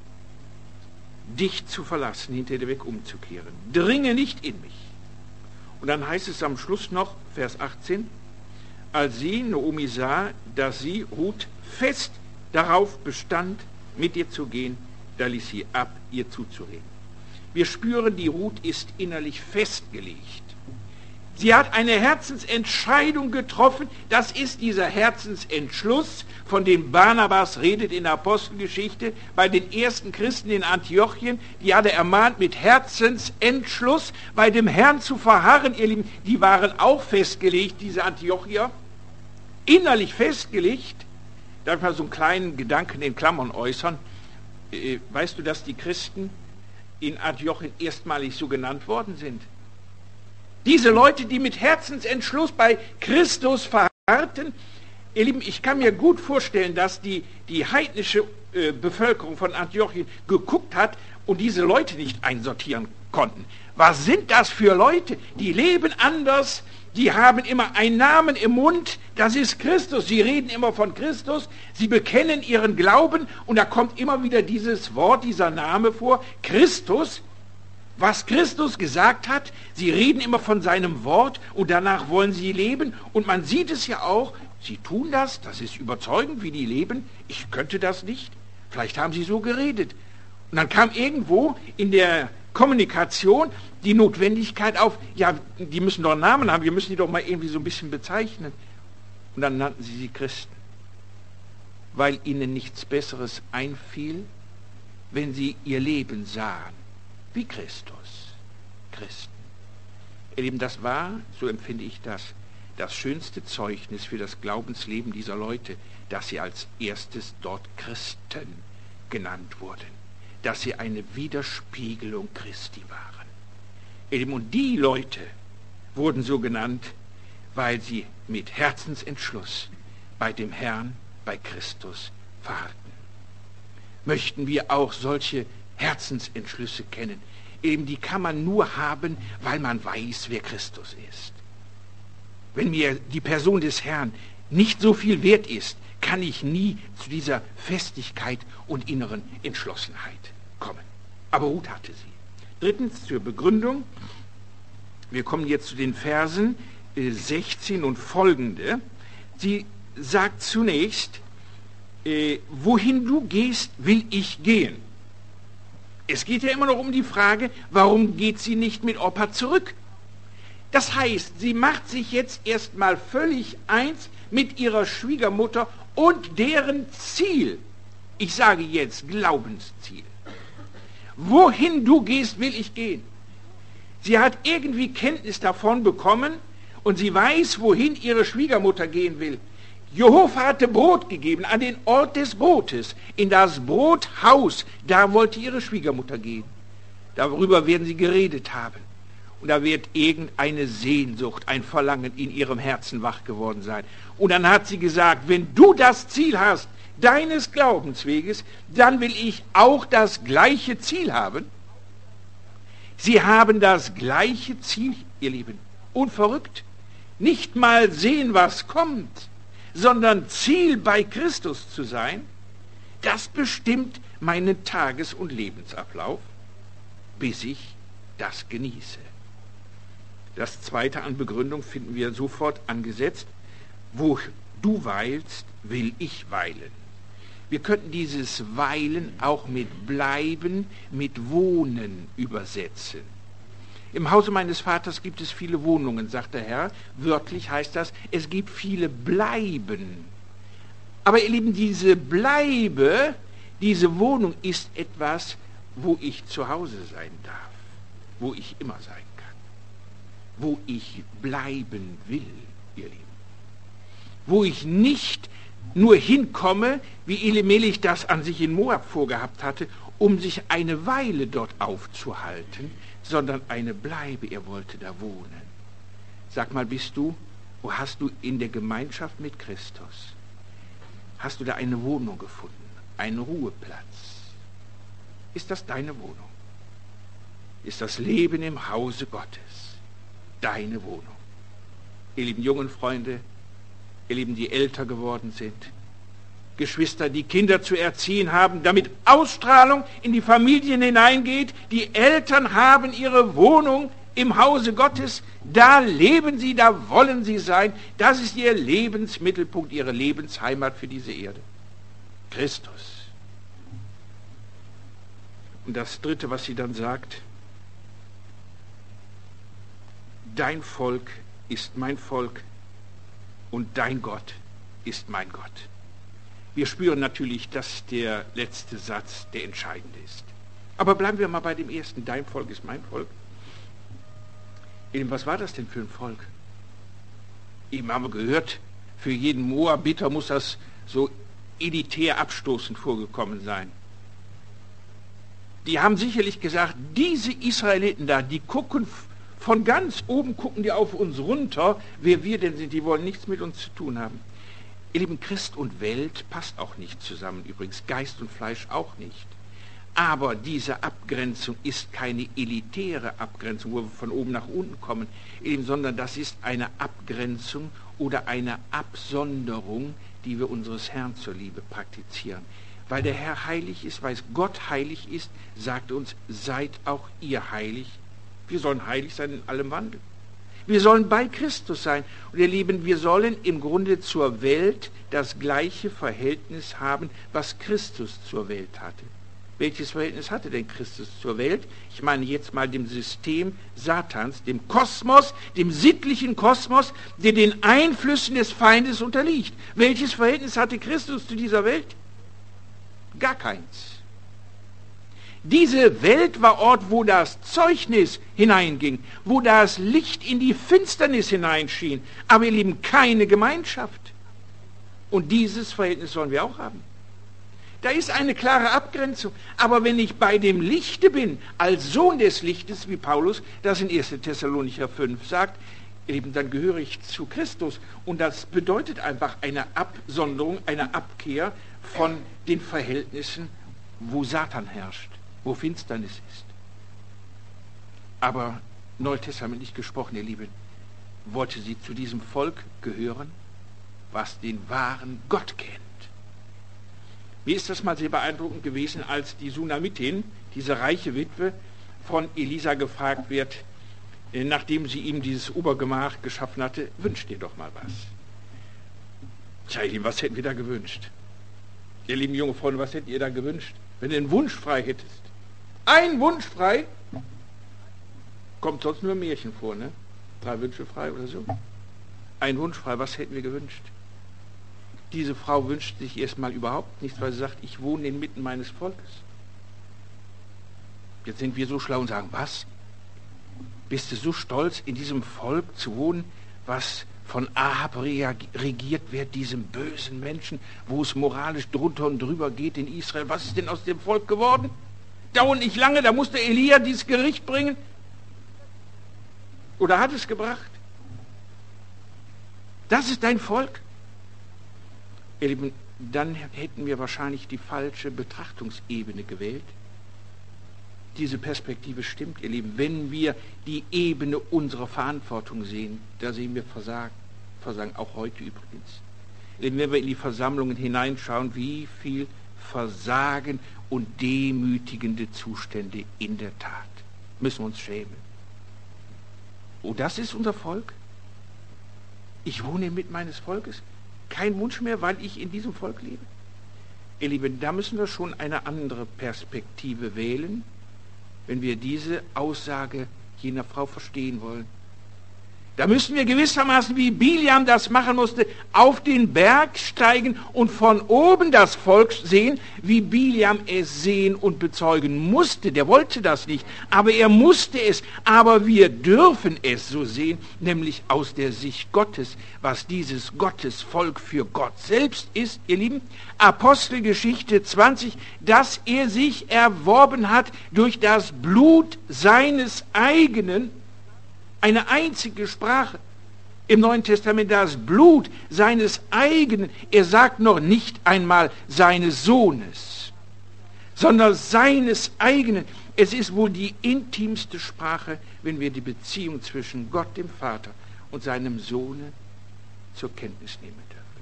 dich zu verlassen, hinter dir weg umzukehren. Dringe nicht in mich. Und dann heißt es am Schluss noch, Vers 18, als sie, Naomi, sah, dass sie, Ruth, fest darauf bestand, mit ihr zu gehen, da ließ sie ab, ihr zuzureden. Wir spüren, die Ruth ist innerlich festgelegt. Sie hat eine Herzensentscheidung getroffen. Das ist dieser Herzensentschluss, von dem Barnabas redet in der Apostelgeschichte bei den ersten Christen in Antiochien. Die hat er ermahnt, mit Herzensentschluss bei dem Herrn zu verharren. Ihr Lieben, die waren auch festgelegt, diese Antiochier, innerlich festgelegt. Darf ich mal so einen kleinen Gedanken in Klammern äußern? Weißt du, dass die Christen in Antiochien erstmalig so genannt worden sind? Diese Leute, die mit Herzensentschluss bei Christus verharrten, ihr Lieben, ich kann mir gut vorstellen, dass die heidnische Bevölkerung von Antiochien geguckt hat und diese Leute nicht einsortieren konnten. Was sind das für Leute? Die leben anders, die haben immer einen Namen im Mund, das ist Christus. Sie reden immer von Christus, sie bekennen ihren Glauben und da kommt immer wieder dieses Wort, dieser Name vor, Christus. Was Christus gesagt hat, sie reden immer von seinem Wort und danach wollen sie leben. Und man sieht es ja auch, sie tun das, das ist überzeugend, wie die leben. Ich könnte das nicht. Vielleicht haben sie so geredet. Und dann kam irgendwo in der Kommunikation die Notwendigkeit auf, ja, die müssen doch einen Namen haben, wir müssen die doch mal irgendwie so ein bisschen bezeichnen. Und dann nannten sie Christen, weil ihnen nichts Besseres einfiel, wenn sie ihr Leben sahen. Wie Christus, Christen. Ihr Lieben, das war, so empfinde ich das schönste Zeugnis für das Glaubensleben dieser Leute, dass sie als erstes dort Christen genannt wurden, dass sie eine Widerspiegelung Christi waren. Ihr Lieben, und die Leute wurden so genannt, weil sie mit Herzensentschluss bei dem Herrn, bei Christus verharrten. Möchten wir auch solche Herzensentschlüsse kennen. Eben die kann man nur haben, weil man weiß, wer Christus ist. Wenn mir die Person des Herrn nicht so viel wert ist, kann ich nie zu dieser Festigkeit und inneren Entschlossenheit kommen. Aber Ruth hatte sie. Drittens zur Begründung. Wir kommen jetzt zu den Versen 16 und folgende. Sie sagt zunächst, wohin du gehst, will ich gehen. Es geht ja immer noch um die Frage, warum geht sie nicht mit Orpa zurück? Das heißt, sie macht sich jetzt erstmal völlig eins mit ihrer Schwiegermutter und deren Ziel. Ich sage jetzt Glaubensziel. Wohin du gehst, will ich gehen. Sie hat irgendwie Kenntnis davon bekommen und sie weiß, wohin ihre Schwiegermutter gehen will. Jehova hatte Brot gegeben an den Ort des Brotes, in das Brothaus. Da wollte ihre Schwiegermutter gehen. Darüber werden sie geredet haben. Und da wird irgendeine Sehnsucht, ein Verlangen in ihrem Herzen wach geworden sein. Und dann hat sie gesagt, wenn du das Ziel hast, deines Glaubensweges, dann will ich auch das gleiche Ziel haben. Sie haben das gleiche Ziel, ihr Lieben. Unverrückt. Nicht mal sehen, was kommt, sondern Ziel bei Christus zu sein, das bestimmt meinen Tages- und Lebensablauf, bis ich das genieße. Das zweite an Begründung finden wir sofort angesetzt. Wo du weilst, will ich weilen. Wir könnten dieses Weilen auch mit Bleiben, mit Wohnen übersetzen. Im Hause meines Vaters gibt es viele Wohnungen, sagt der Herr. Wörtlich heißt das, es gibt viele Bleiben. Aber ihr Lieben, diese Bleibe, diese Wohnung ist etwas, wo ich zu Hause sein darf, wo ich immer sein kann, wo ich bleiben will, ihr Lieben. Wo ich nicht nur hinkomme, wie Elimelech das an sich in Moab vorgehabt hatte, um sich eine Weile dort aufzuhalten, sondern eine Bleibe, er wollte da wohnen. Sag mal, hast du in der Gemeinschaft mit Christus, hast du da eine Wohnung gefunden, einen Ruheplatz? Ist das deine Wohnung? Ist das Leben im Hause Gottes deine Wohnung? Ihr lieben jungen Freunde, ihr Lieben, die älter geworden sind, Geschwister, die Kinder zu erziehen haben, damit Ausstrahlung in die Familien hineingeht. Die Eltern haben ihre Wohnung im Hause Gottes. Da leben sie, da wollen sie sein. Das ist ihr Lebensmittelpunkt, ihre Lebensheimat für diese Erde. Christus. Und das Dritte, was sie dann sagt, dein Volk ist mein Volk und dein Gott ist mein Gott. Wir spüren natürlich, dass der letzte Satz der entscheidende ist. Aber bleiben wir mal bei dem ersten. Dein Volk ist mein Volk. Eben, was war das denn für ein Volk? Eben haben wir gehört, für jeden Moabiter muss das so elitär abstoßend vorgekommen sein. Die haben sicherlich gesagt, diese Israeliten da, die gucken von ganz oben, gucken die auf uns runter, wer wir denn sind, die wollen nichts mit uns zu tun haben. Ihr Lieben, Christ und Welt passt auch nicht zusammen, übrigens Geist und Fleisch auch nicht. Aber diese Abgrenzung ist keine elitäre Abgrenzung, wo wir von oben nach unten kommen, sondern das ist eine Abgrenzung oder eine Absonderung, die wir unseres Herrn zur Liebe praktizieren. Weil der Herr heilig ist, weil Gott heilig ist, sagt uns, seid auch ihr heilig. Wir sollen heilig sein in allem Wandel. Wir sollen bei Christus sein. Und ihr Lieben, wir sollen im Grunde zur Welt das gleiche Verhältnis haben, was Christus zur Welt hatte. Welches Verhältnis hatte denn Christus zur Welt? Ich meine jetzt mal dem System Satans, dem Kosmos, dem sittlichen Kosmos, der den Einflüssen des Feindes unterliegt. Welches Verhältnis hatte Christus zu dieser Welt? Gar keins. Diese Welt war Ort, wo das Zeugnis hineinging, wo das Licht in die Finsternis hineinschien, aber ihr Lieben, keine Gemeinschaft. Und dieses Verhältnis sollen wir auch haben. Da ist eine klare Abgrenzung. Aber wenn ich bei dem Lichte bin, als Sohn des Lichtes, wie Paulus das in 1. Thessalonicher 5 sagt, eben dann gehöre ich zu Christus. Und das bedeutet einfach eine Absonderung, eine Abkehr von den Verhältnissen, wo Satan herrscht, wo Finsternis ist. Aber neutestamentlich gesprochen, ihr Lieben, wollte sie zu diesem Volk gehören, was den wahren Gott kennt. Mir ist das mal sehr beeindruckend gewesen, als die Sunamitin, diese reiche Witwe, von Elisa gefragt wird, nachdem sie ihm dieses Obergemach geschaffen hatte, wünscht dir doch mal was. Tja, ihr Lieben, was hätten wir da gewünscht? Ihr lieben junge Freunde, was hättet ihr da gewünscht? Wenn du einen Wunsch frei hättest. Ein Wunsch frei, kommt sonst nur Märchen vor, ne? 3 Wünsche frei oder so. Ein Wunsch frei, was hätten wir gewünscht? Diese Frau wünscht sich erstmal überhaupt nichts, weil sie sagt, ich wohne inmitten meines Volkes. Jetzt sind wir so schlau und sagen, was? Bist du so stolz, in diesem Volk zu wohnen, was von Ahab regiert wird, diesem bösen Menschen, wo es moralisch drunter und drüber geht in Israel? Was ist denn aus dem Volk geworden? Dauert nicht lange, da musste Elia dieses Gericht bringen. Oder hat es gebracht? Das ist dein Volk? Ihr Lieben, dann hätten wir wahrscheinlich die falsche Betrachtungsebene gewählt. Diese Perspektive stimmt, ihr Lieben. Wenn wir die Ebene unserer Verantwortung sehen, da sehen wir Versagen, auch heute übrigens. Wenn wir in die Versammlungen hineinschauen, wie viel Versagen und demütigende Zustände in der Tat. Müssen wir uns schämen. Oh, das ist unser Volk? Ich wohne inmitten meines Volkes. Kein Wunsch mehr, weil ich in diesem Volk lebe. Ihr Lieben, da müssen wir schon eine andere Perspektive wählen, wenn wir diese Aussage jener Frau verstehen wollen. Da müssen wir gewissermaßen, wie Biliam das machen musste, auf den Berg steigen und von oben das Volk sehen, wie Biliam es sehen und bezeugen musste. Der wollte das nicht, aber er musste es. Aber wir dürfen es so sehen, nämlich aus der Sicht Gottes, was dieses Gottesvolk für Gott selbst ist, ihr Lieben. Apostelgeschichte 20, dass er sich erworben hat durch das Blut seines eigenen. Eine einzige Sprache im Neuen Testament, das Blut seines eigenen, er sagt noch nicht einmal seines Sohnes, sondern seines eigenen. Es ist wohl die intimste Sprache, wenn wir die Beziehung zwischen Gott, dem Vater, und seinem Sohne zur Kenntnis nehmen dürfen.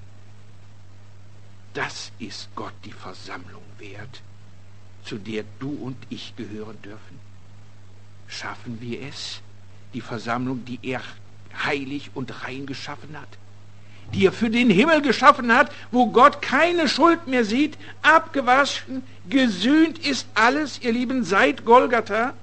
Das ist Gott die Versammlung wert, zu der du und ich gehören dürfen. Schaffen wir es? Die Versammlung, die er heilig und rein geschaffen hat, die er für den Himmel geschaffen hat, wo Gott keine Schuld mehr sieht, abgewaschen, gesühnt ist alles, ihr Lieben, seit Golgatha,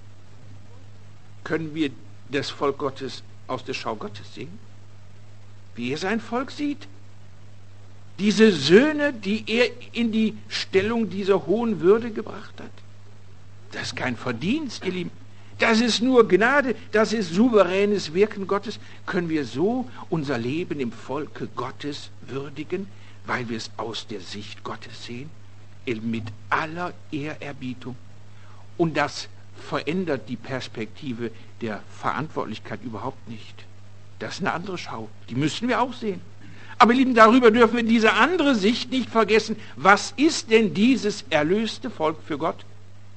können wir das Volk Gottes aus der Schau Gottes sehen, wie er sein Volk sieht. Diese Söhne, die er in die Stellung dieser hohen Würde gebracht hat. Das ist kein Verdienst, ihr Lieben. Das ist nur Gnade, das ist souveränes Wirken Gottes. Können wir so unser Leben im Volke Gottes würdigen, weil wir es aus der Sicht Gottes sehen, mit aller Ehrerbietung. Und das verändert die Perspektive der Verantwortlichkeit überhaupt nicht. Das ist eine andere Schau, die müssen wir auch sehen. Aber Lieben, darüber dürfen wir diese andere Sicht nicht vergessen. Was ist denn dieses erlöste Volk für Gott?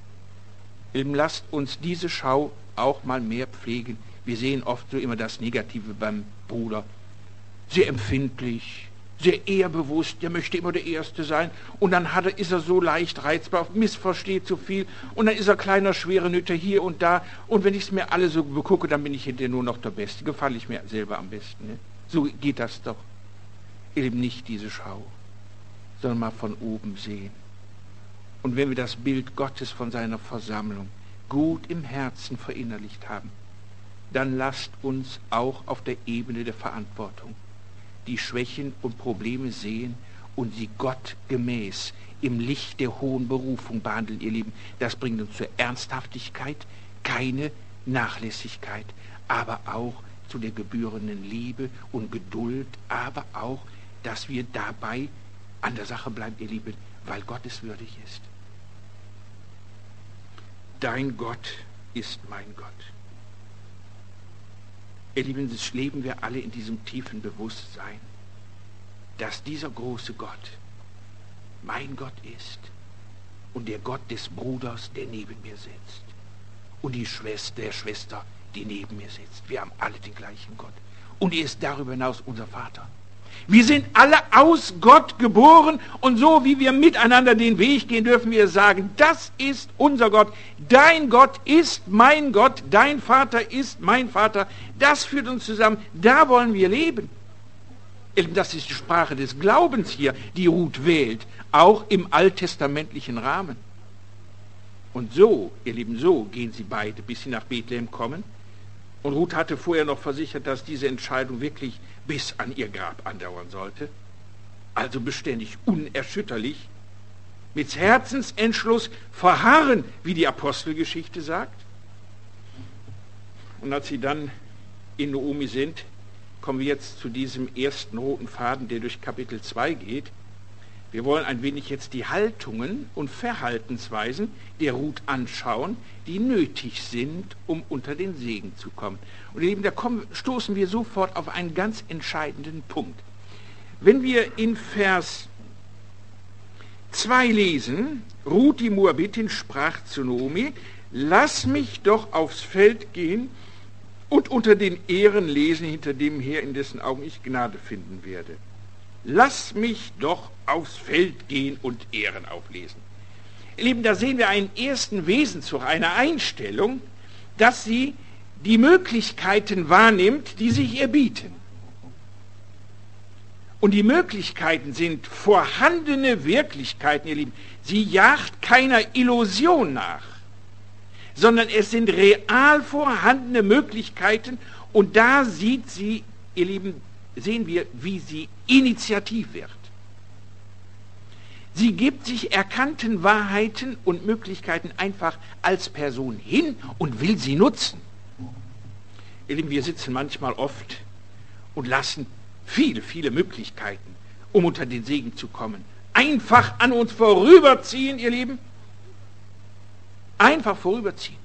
Lasst uns diese Schau auch mal mehr pflegen. Wir sehen oft so immer das Negative beim Bruder. Sehr empfindlich, sehr ehrbewusst, der möchte immer der Erste sein. Und dann ist er so leicht reizbar, missversteht so viel. Und dann ist er kleiner, schwere Nütter hier und da. Und wenn ich es mir alle so begucke, dann bin ich hinterher nur noch der Beste. Gefalle ich mir selber am besten. Ne? So geht das doch. Eben nicht diese Schau, sondern mal von oben sehen. Und wenn wir das Bild Gottes von seiner Versammlung gut im Herzen verinnerlicht haben, dann lasst uns auch auf der Ebene der Verantwortung die Schwächen und Probleme sehen und sie Gott gemäß im Licht der hohen Berufung behandeln, ihr Lieben. Das bringt uns zur Ernsthaftigkeit, keine Nachlässigkeit, aber auch zu der gebührenden Liebe und Geduld, aber auch, dass wir dabei an der Sache bleiben, ihr Lieben, weil Gott es würdig ist. Dein Gott ist mein Gott. Ihr Lieben, das leben wir alle in diesem tiefen Bewusstsein, dass dieser große Gott mein Gott ist und der Gott des Bruders, der neben mir sitzt, und die Schwester der Schwester, die neben mir sitzt. Wir haben alle den gleichen Gott. Und er ist darüber hinaus unser Vater. Wir sind alle aus Gott geboren und so wie wir miteinander den Weg gehen, dürfen wir sagen, das ist unser Gott, dein Gott ist mein Gott, dein Vater ist mein Vater, das führt uns zusammen, da wollen wir leben. Das ist die Sprache des Glaubens hier, die Ruth wählt, auch im alttestamentlichen Rahmen. Und so, ihr Lieben, so gehen sie beide, bis sie nach Bethlehem kommen Und Ruth hatte vorher noch versichert, dass diese Entscheidung wirklich bis an ihr Grab andauern sollte. Also beständig, unerschütterlich, mit Herzensentschluss verharren, wie die Apostelgeschichte sagt. Und als sie dann in Naomi sind, kommen wir jetzt zu diesem ersten roten Faden, der durch Kapitel 2 geht. Wir wollen ein wenig jetzt die Haltungen und Verhaltensweisen der Ruth anschauen, die nötig sind, um unter den Segen zu kommen. Und ihr Lieben, da stoßen wir sofort auf einen ganz entscheidenden Punkt. Wenn wir in Vers 2 lesen, Ruth die Moabitin sprach zu Naomi, lass mich doch aufs Feld gehen und unter den Ähren lesen, hinter dem her, in dessen Augen ich Gnade finden werde. Lass mich doch aufs Feld gehen und Ähren auflesen. Ihr Lieben, da sehen wir einen ersten Wesenszug, eine Einstellung, dass sie die Möglichkeiten wahrnimmt, die sich ihr bieten. Und die Möglichkeiten sind vorhandene Wirklichkeiten, ihr Lieben. Sie jagt keiner Illusion nach, sondern es sind real vorhandene Möglichkeiten. Und da sieht sie, ihr Lieben, sehen wir, wie sie initiativ wird. Sie gibt sich erkannten Wahrheiten und Möglichkeiten einfach als Person hin und will sie nutzen. Ihr Lieben, wir sitzen manchmal oft und lassen viele Möglichkeiten, um unter den Segen zu kommen, einfach an uns vorüberziehen, ihr Lieben. Einfach vorüberziehen.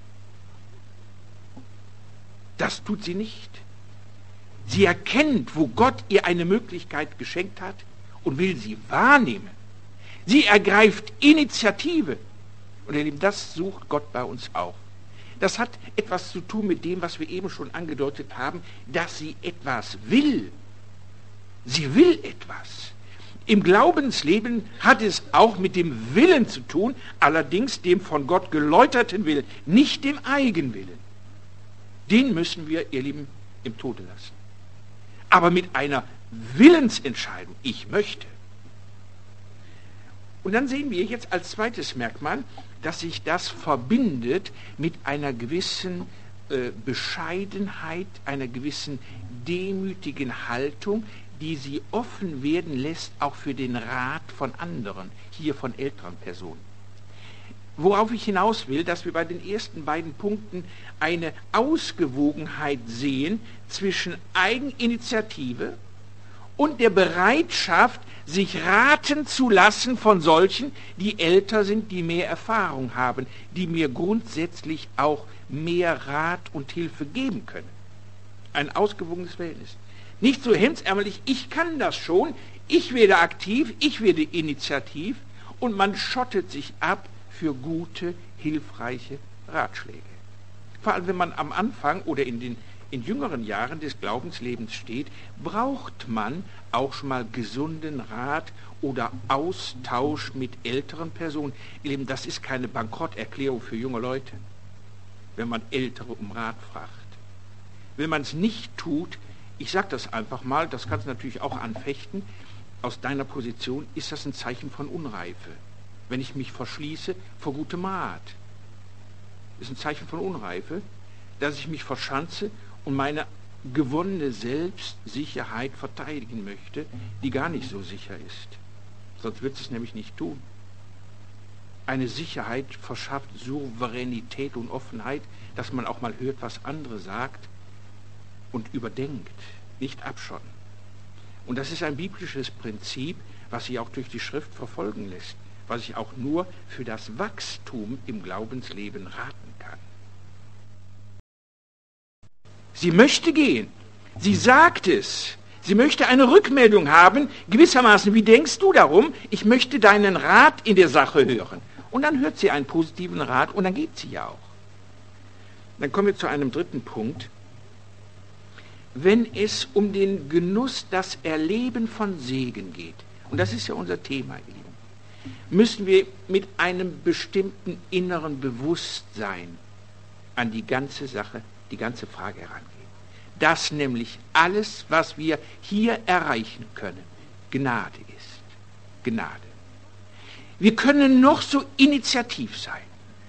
Das tut sie nicht. Sie erkennt, wo Gott ihr eine Möglichkeit geschenkt hat und will sie wahrnehmen. Sie ergreift Initiative. Und ihr Lieben, das sucht Gott bei uns auch. Das hat etwas zu tun mit dem, was wir eben schon angedeutet haben, dass sie etwas will. Sie will etwas. Im Glaubensleben hat es auch mit dem Willen zu tun, allerdings dem von Gott geläuterten Willen, nicht dem Eigenwillen. Den müssen wir, ihr Lieben, im Tode lassen. Aber mit einer Willensentscheidung, ich möchte. Und dann sehen wir jetzt als zweites Merkmal, dass sich das verbindet mit einer gewissen Bescheidenheit, einer gewissen demütigen Haltung, die sie offen werden lässt, auch für den Rat von anderen, hier von älteren Personen. Worauf ich hinaus will, dass wir bei den ersten beiden Punkten eine Ausgewogenheit sehen zwischen Eigeninitiative und der Bereitschaft, sich raten zu lassen von solchen, die älter sind, die mehr Erfahrung haben, die mir grundsätzlich auch mehr Rat und Hilfe geben können. Ein ausgewogenes Verhältnis. Nicht so hemdsärmelig, ich kann das schon, ich werde aktiv, ich werde initiativ und man schottet sich ab für gute, hilfreiche Ratschläge. Vor allem, wenn man am Anfang oder in jüngeren Jahren des Glaubenslebens steht, braucht man auch schon mal gesunden Rat oder Austausch mit älteren Personen. Das ist keine Bankrotterklärung für junge Leute, wenn man Ältere um Rat fragt. Wenn man es nicht tut, ich sage das einfach mal, das kannst du natürlich auch anfechten, aus deiner Position ist das ein Zeichen von Unreife. Wenn ich mich verschließe vor gutem Rat, ist ein Zeichen von Unreife, dass ich mich verschanze und meine gewonnene Selbstsicherheit verteidigen möchte, die gar nicht so sicher ist. Sonst wird es nämlich nicht tun. Eine Sicherheit verschafft Souveränität und Offenheit, dass man auch mal hört, was andere sagt und überdenkt, nicht abschotten. Und das ist ein biblisches Prinzip, was sich auch durch die Schrift verfolgen lässt, was ich auch nur für das Wachstum im Glaubensleben raten kann. Sie möchte gehen. Sie sagt es. Sie möchte eine Rückmeldung haben, gewissermaßen, wie denkst du darum? Ich möchte deinen Rat in der Sache hören. Und dann hört sie einen positiven Rat und dann geht sie ja auch. Dann kommen wir zu einem dritten Punkt. Wenn es um den Genuss, das Erleben von Segen geht, und das ist ja unser Thema, ihr Lieben, müssen wir mit einem bestimmten inneren Bewusstsein an die ganze Sache, die ganze Frage herangehen. Dass nämlich alles, was wir hier erreichen können, Gnade ist. Gnade. Wir können noch so initiativ sein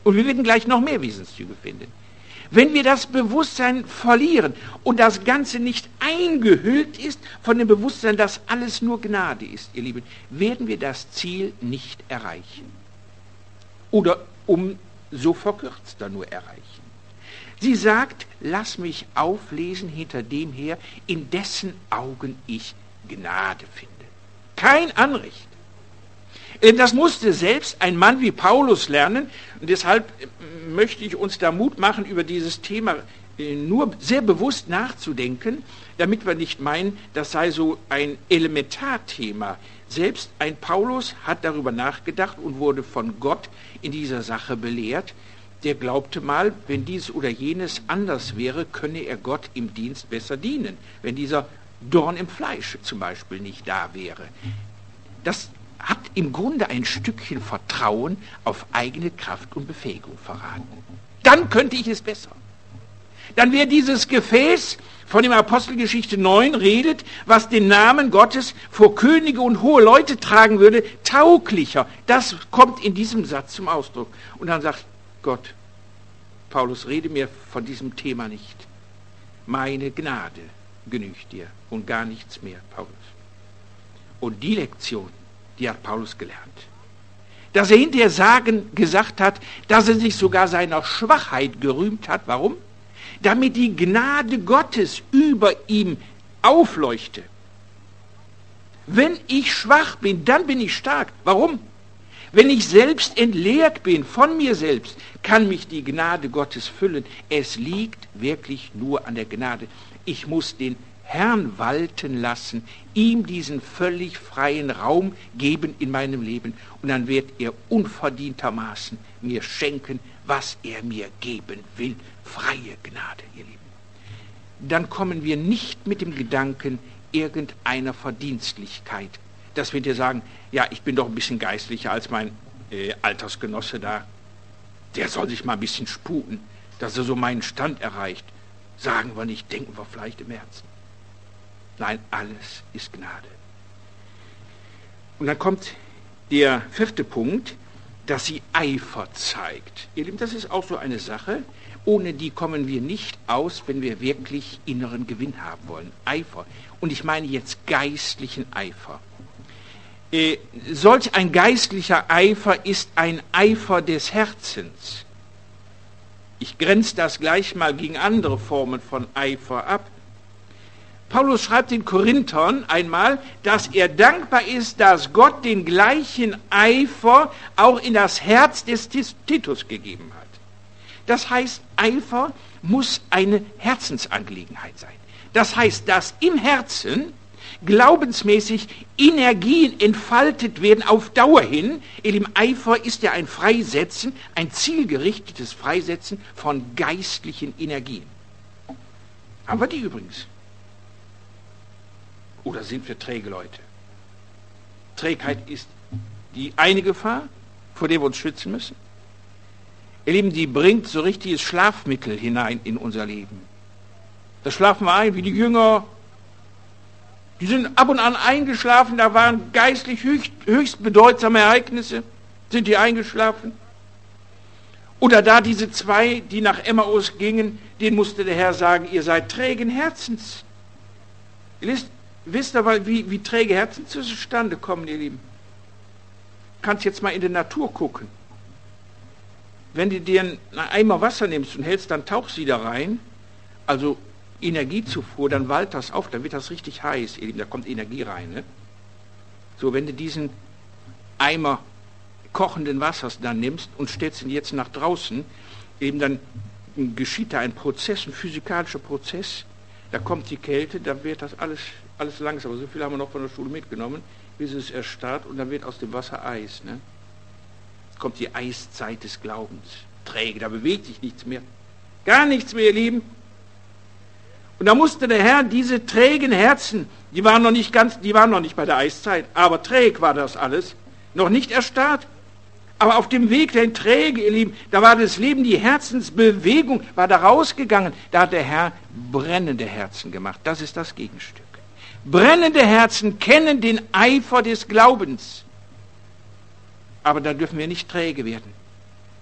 Und wir werden gleich noch mehr Wesenszüge finden. Wenn wir das Bewusstsein verlieren und das Ganze nicht eingehüllt ist von dem Bewusstsein, dass alles nur Gnade ist, ihr Lieben, werden wir das Ziel nicht erreichen. Oder umso verkürzter nur erreichen. Sie sagt, lass mich auflesen hinter dem her, in dessen Augen ich Gnade finde. Kein Anrecht. Das musste selbst ein Mann wie Paulus lernen, und deshalb möchte ich uns da Mut machen, über dieses Thema nur sehr bewusst nachzudenken, damit wir nicht meinen, das sei so ein Elementarthema. Selbst ein Paulus hat darüber nachgedacht und wurde von Gott in dieser Sache belehrt. Der glaubte mal, wenn dies oder jenes anders wäre, könne er Gott im Dienst besser dienen, wenn dieser Dorn im Fleisch zum Beispiel nicht da wäre. Das hat im Grunde ein Stückchen Vertrauen auf eigene Kraft und Befähigung verraten. Dann könnte ich es besser. Dann wäre dieses Gefäß, von dem Apostelgeschichte 9 redet, was den Namen Gottes vor Könige und hohe Leute tragen würde, tauglicher. Das kommt in diesem Satz zum Ausdruck. Und dann sagt Gott, Paulus, rede mir von diesem Thema nicht. Meine Gnade genügt dir und gar nichts mehr, Paulus. Und die Lektion, die hat Paulus gelernt. Dass er hinterher gesagt hat, dass er sich sogar seiner Schwachheit gerühmt hat. Warum? Damit die Gnade Gottes über ihm aufleuchte. Wenn ich schwach bin, dann bin ich stark. Warum? Wenn ich selbst entleert bin von mir selbst, kann mich die Gnade Gottes füllen. Es liegt wirklich nur an der Gnade. Ich muss den Herrn walten lassen, ihm diesen völlig freien Raum geben in meinem Leben, und dann wird er unverdientermaßen mir schenken, was er mir geben will. Freie Gnade, ihr Lieben. Dann kommen wir nicht mit dem Gedanken irgendeiner Verdienstlichkeit, dass wir dir sagen, ja, ich bin doch ein bisschen geistlicher als mein Altersgenosse da. Der soll sich mal ein bisschen sputen, dass er so meinen Stand erreicht. Sagen wir nicht, denken wir vielleicht im Herzen. Nein, alles ist Gnade. Und dann kommt der 4. Punkt, dass sie Eifer zeigt. Ihr Lieben, das ist auch so eine Sache, ohne die kommen wir nicht aus, wenn wir wirklich inneren Gewinn haben wollen. Eifer. Und ich meine jetzt geistlichen Eifer. Solch ein geistlicher Eifer ist ein Eifer des Herzens. Ich grenze das gleich mal gegen andere Formen von Eifer ab. Paulus schreibt den Korinthern einmal, dass er dankbar ist, dass Gott den gleichen Eifer auch in das Herz des Titus gegeben hat. Das heißt, Eifer muss eine Herzensangelegenheit sein. Das heißt, dass im Herzen glaubensmäßig Energien entfaltet werden auf Dauer hin. Im Eifer ist ja ein Freisetzen, ein zielgerichtetes Freisetzen von geistlichen Energien. Haben wir die übrigens? Oder sind wir träge Leute? Trägheit ist die eine Gefahr, vor der wir uns schützen müssen. Ihr Lieben, die bringt so richtiges Schlafmittel hinein in unser Leben. Da schlafen wir ein wie die Jünger. Die sind ab und an eingeschlafen, da waren geistlich höchst bedeutsame Ereignisse. Sind die eingeschlafen? Oder da diese 2, die nach Emmaus gingen, denen musste der Herr sagen, ihr seid trägen Herzens. Wisst ihr, wie träge Herzen zustande kommen, ihr Lieben? Du kannst jetzt mal in die Natur gucken. Wenn du dir einen Eimer Wasser nimmst und hältst dann Tauchsieder rein, also Energiezufuhr, dann wallt das auf, dann wird das richtig heiß, ihr Lieben, da kommt Energie rein. Ne? So, wenn du diesen Eimer kochenden Wassers dann nimmst und stellst ihn jetzt nach draußen, eben dann geschieht da ein Prozess, ein physikalischer Prozess, da kommt die Kälte, dann wird das alles langsam, so viel haben wir noch von der Schule mitgenommen, bis es erstarrt und dann wird aus dem Wasser Eis. Ne? Kommt die Eiszeit des Glaubens, träge, da bewegt sich nichts mehr, gar nichts mehr, ihr Lieben. Und da musste der Herr diese trägen Herzen, die waren noch nicht bei der Eiszeit, aber träg war das alles, noch nicht erstarrt. Aber auf dem Weg dahin träge, ihr Lieben, da war das Leben, die Herzensbewegung war da rausgegangen. Da hat der Herr brennende Herzen gemacht. Das ist das Gegenstück. Brennende Herzen kennen den Eifer des Glaubens. Aber da dürfen wir nicht träge werden.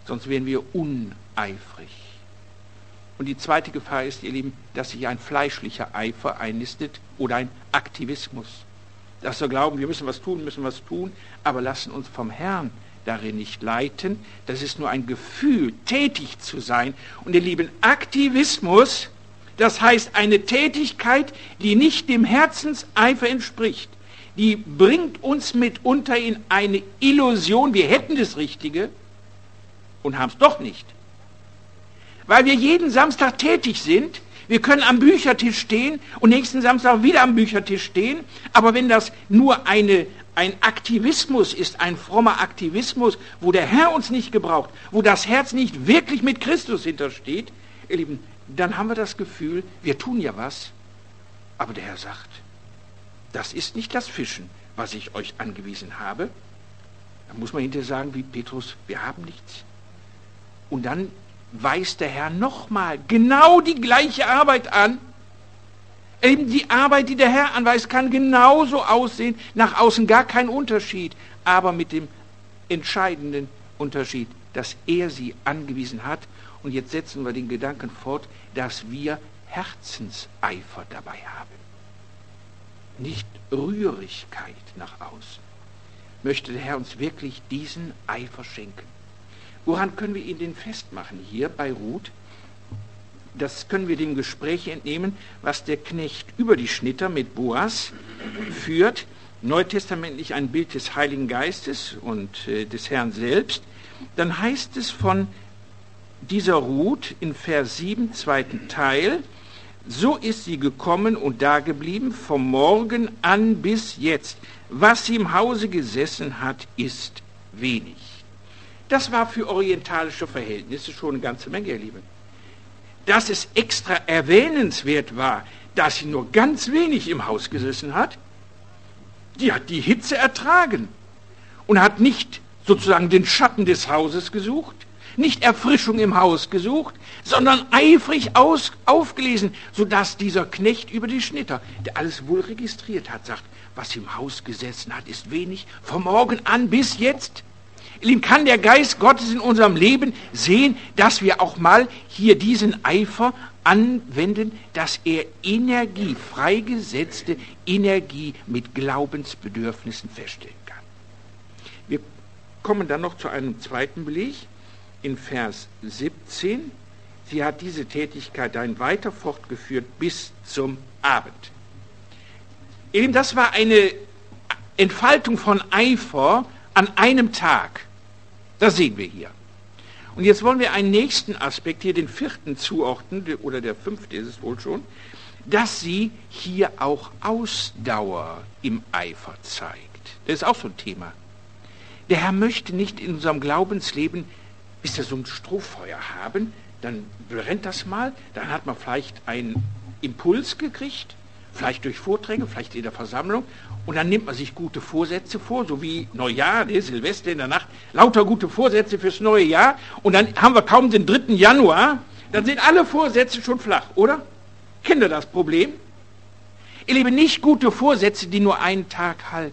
sonst werden wir uneifrig. Und die zweite Gefahr ist, ihr Lieben, dass sich ein fleischlicher Eifer einnistet oder ein Aktivismus. Dass wir glauben, wir müssen was tun, aber lassen uns vom Herrn darin nicht leiten. Das ist nur ein Gefühl, tätig zu sein. Und ihr Lieben, Aktivismus, das heißt eine Tätigkeit, die nicht dem Herzenseifer entspricht. Die bringt uns mitunter in eine Illusion, wir hätten das Richtige und haben es doch nicht. Weil wir jeden Samstag tätig sind, wir können am Büchertisch stehen und nächsten Samstag wieder am Büchertisch stehen, aber wenn das nur ein Aktivismus ist, ein frommer Aktivismus, wo der Herr uns nicht gebraucht, wo das Herz nicht wirklich mit Christus hintersteht, ihr Lieben, dann haben wir das Gefühl, wir tun ja was, aber der Herr sagt, das ist nicht das Fischen, was ich euch angewiesen habe. Da muss man hinterher sagen, wie Petrus, wir haben nichts. Und dann weist der Herr nochmal genau die gleiche Arbeit an. Eben die Arbeit, die der Herr anweist, kann genauso aussehen, nach außen gar kein Unterschied, aber mit dem entscheidenden Unterschied, dass er sie angewiesen hat. Und jetzt setzen wir den Gedanken fort, dass wir Herzenseifer dabei haben. Nicht Rührigkeit nach außen. Möchte der Herr uns wirklich diesen Eifer schenken? Woran können wir ihn denn festmachen hier bei Ruth? Das können wir dem Gespräch entnehmen, was der Knecht über die Schnitter mit Boas führt. Neutestamentlich ein Bild des Heiligen Geistes und des Herrn selbst. Dann heißt es von dieser Ruth in Vers 7, zweiten Teil, so ist sie gekommen und dageblieben vom Morgen an bis jetzt. Was sie im Hause gesessen hat, ist wenig. Das war für orientalische Verhältnisse schon eine ganze Menge, ihr Lieben. Dass es extra erwähnenswert war, dass sie nur ganz wenig im Haus gesessen hat, die hat die Hitze ertragen und hat nicht sozusagen den Schatten des Hauses gesucht, nicht Erfrischung im Haus gesucht, sondern eifrig aufgelesen, sodass dieser Knecht über die Schnitter, der alles wohl registriert hat, sagt, was sie im Haus gesessen hat, ist wenig, vom Morgen an bis jetzt. Kann der Geist Gottes in unserem Leben sehen, dass wir auch mal hier diesen Eifer anwenden, dass er Energie, freigesetzte Energie mit Glaubensbedürfnissen feststellen kann. Wir kommen dann noch zu einem zweiten Beleg in Vers 17. Sie hat diese Tätigkeit dann weiter fortgeführt bis zum Abend. Eben das war eine Entfaltung von Eifer an einem Tag. Das sehen wir hier. Und jetzt wollen wir einen nächsten Aspekt, hier den vierten zuordnen, oder der fünfte ist es wohl schon, dass sie hier auch Ausdauer im Eifer zeigt. Das ist auch so ein Thema. Der Herr möchte nicht in unserem Glaubensleben, bis wir so ein Strohfeuer haben, dann brennt das mal, dann hat man vielleicht einen Impuls gekriegt, vielleicht durch Vorträge, vielleicht in der Versammlung, und dann nimmt man sich gute Vorsätze vor, so wie Neujahr, Silvester in der Nacht, lauter gute Vorsätze fürs neue Jahr, und dann haben wir kaum den 3. Januar, dann sind alle Vorsätze schon flach, oder? Kennt ihr das Problem? Ihr Lieben, nicht gute Vorsätze, die nur einen Tag halten.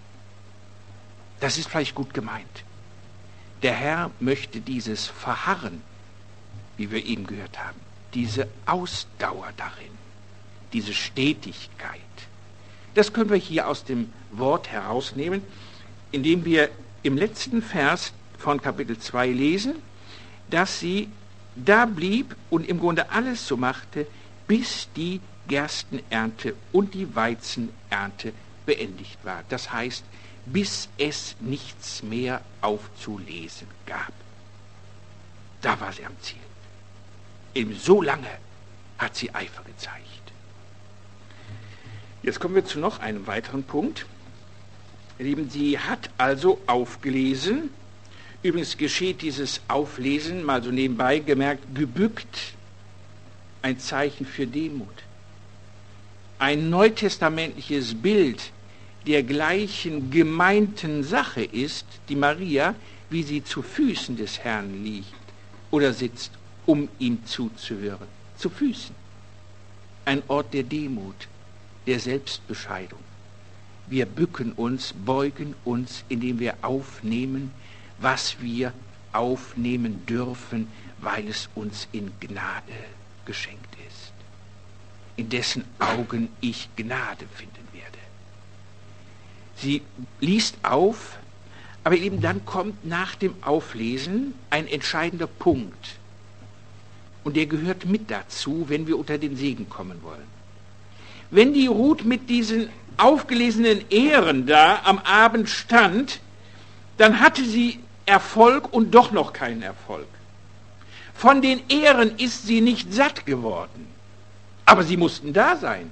Das ist vielleicht gut gemeint. Der Herr möchte dieses Verharren, wie wir eben gehört haben, diese Ausdauer darin, diese Stetigkeit. Das können wir hier aus dem Wort herausnehmen, indem wir im letzten Vers von Kapitel 2 lesen, dass sie da blieb und im Grunde alles so machte, bis die Gerstenernte und die Weizenernte beendigt war. Das heißt, bis es nichts mehr aufzulesen gab. Da war sie am Ziel. Eben so lange hat sie Eifer gezeigt. Jetzt kommen wir zu noch einem weiteren Punkt. Ihr Lieben, sie hat also aufgelesen. Übrigens geschieht dieses Auflesen, mal so nebenbei gemerkt, gebückt, ein Zeichen für Demut. Ein neutestamentliches Bild der gleichen gemeinten Sache ist die Maria, wie sie zu Füßen des Herrn liegt oder sitzt, um ihm zuzuhören. Zu Füßen. Ein Ort der Demut, der Selbstbescheidung. Wir bücken uns, beugen uns, indem wir aufnehmen, was wir aufnehmen dürfen, weil es uns in Gnade geschenkt ist, in dessen Augen ich Gnade finden werde. Sie liest auf, aber eben dann kommt nach dem Auflesen ein entscheidender Punkt. Und der gehört mit dazu, wenn wir unter den Segen kommen wollen. Wenn die Ruth mit diesen aufgelesenen Ehren da am Abend stand, dann hatte sie Erfolg und doch noch keinen Erfolg. Von den Ehren ist sie nicht satt geworden, aber sie mussten da sein.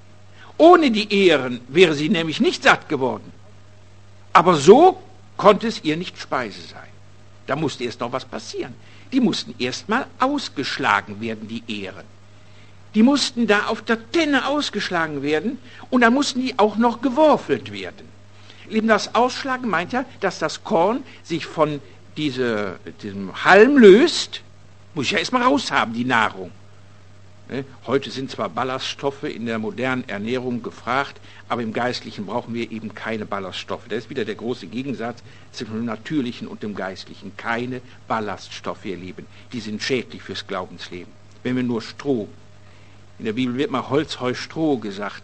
Ohne die Ehren wäre sie nämlich nicht satt geworden. Aber so konnte es ihr nicht Speise sein. Da musste erst noch was passieren. Die mussten erst mal ausgeschlagen werden, die Ehren. Die mussten da auf der Tenne ausgeschlagen werden und dann mussten die auch noch geworfelt werden. Eben das Ausschlagen meint ja, dass das Korn sich von diesem Halm löst, muss ich ja erstmal raushaben, die Nahrung. Heute sind zwar Ballaststoffe in der modernen Ernährung gefragt, aber im Geistlichen brauchen wir eben keine Ballaststoffe. Das ist wieder der große Gegensatz zwischen dem Natürlichen und dem Geistlichen. Keine Ballaststoffe, ihr Lieben. Die sind schädlich fürs Glaubensleben. Wenn wir nur Stroh, in der Bibel wird mal Holz, Heu, Stroh gesagt,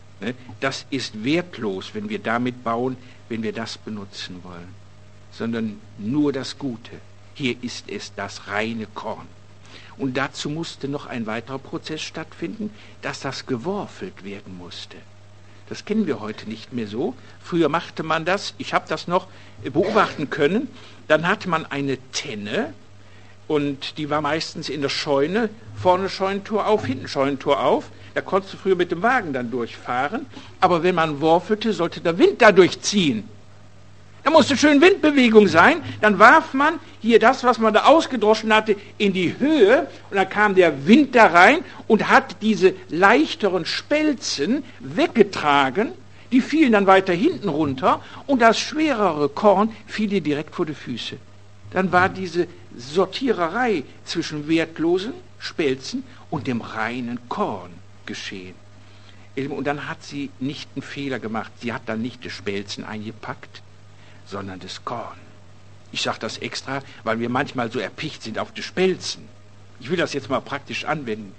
das ist wertlos, wenn wir damit bauen, wenn wir das benutzen wollen. Sondern nur das Gute. Hier ist es das reine Korn. Und dazu musste noch ein weiterer Prozess stattfinden, dass das geworfelt werden musste. Das kennen wir heute nicht mehr so. Früher machte man das, ich habe das noch beobachten können, dann hatte man eine Tenne und die war meistens in der Scheune, vorne Scheunentor auf, hinten Scheunentor auf. Da konntest du früher mit dem Wagen dann durchfahren, aber wenn man worfelte, sollte der Wind dadurch ziehen. Da musste schön Windbewegung sein, dann warf man hier das, was man da ausgedroschen hatte, in die Höhe und dann kam der Wind da rein und hat diese leichteren Spelzen weggetragen, die fielen dann weiter hinten runter und das schwerere Korn fiel dir direkt vor die Füße. Dann war diese Sortiererei zwischen wertlosen Spelzen und dem reinen Korn geschehen. Und dann hat sie nicht einen Fehler gemacht, sie hat dann nicht die Spelzen eingepackt, sondern das Korn. Ich sage das extra, weil wir manchmal so erpicht sind auf die Spelzen. Ich will das jetzt mal praktisch anwenden.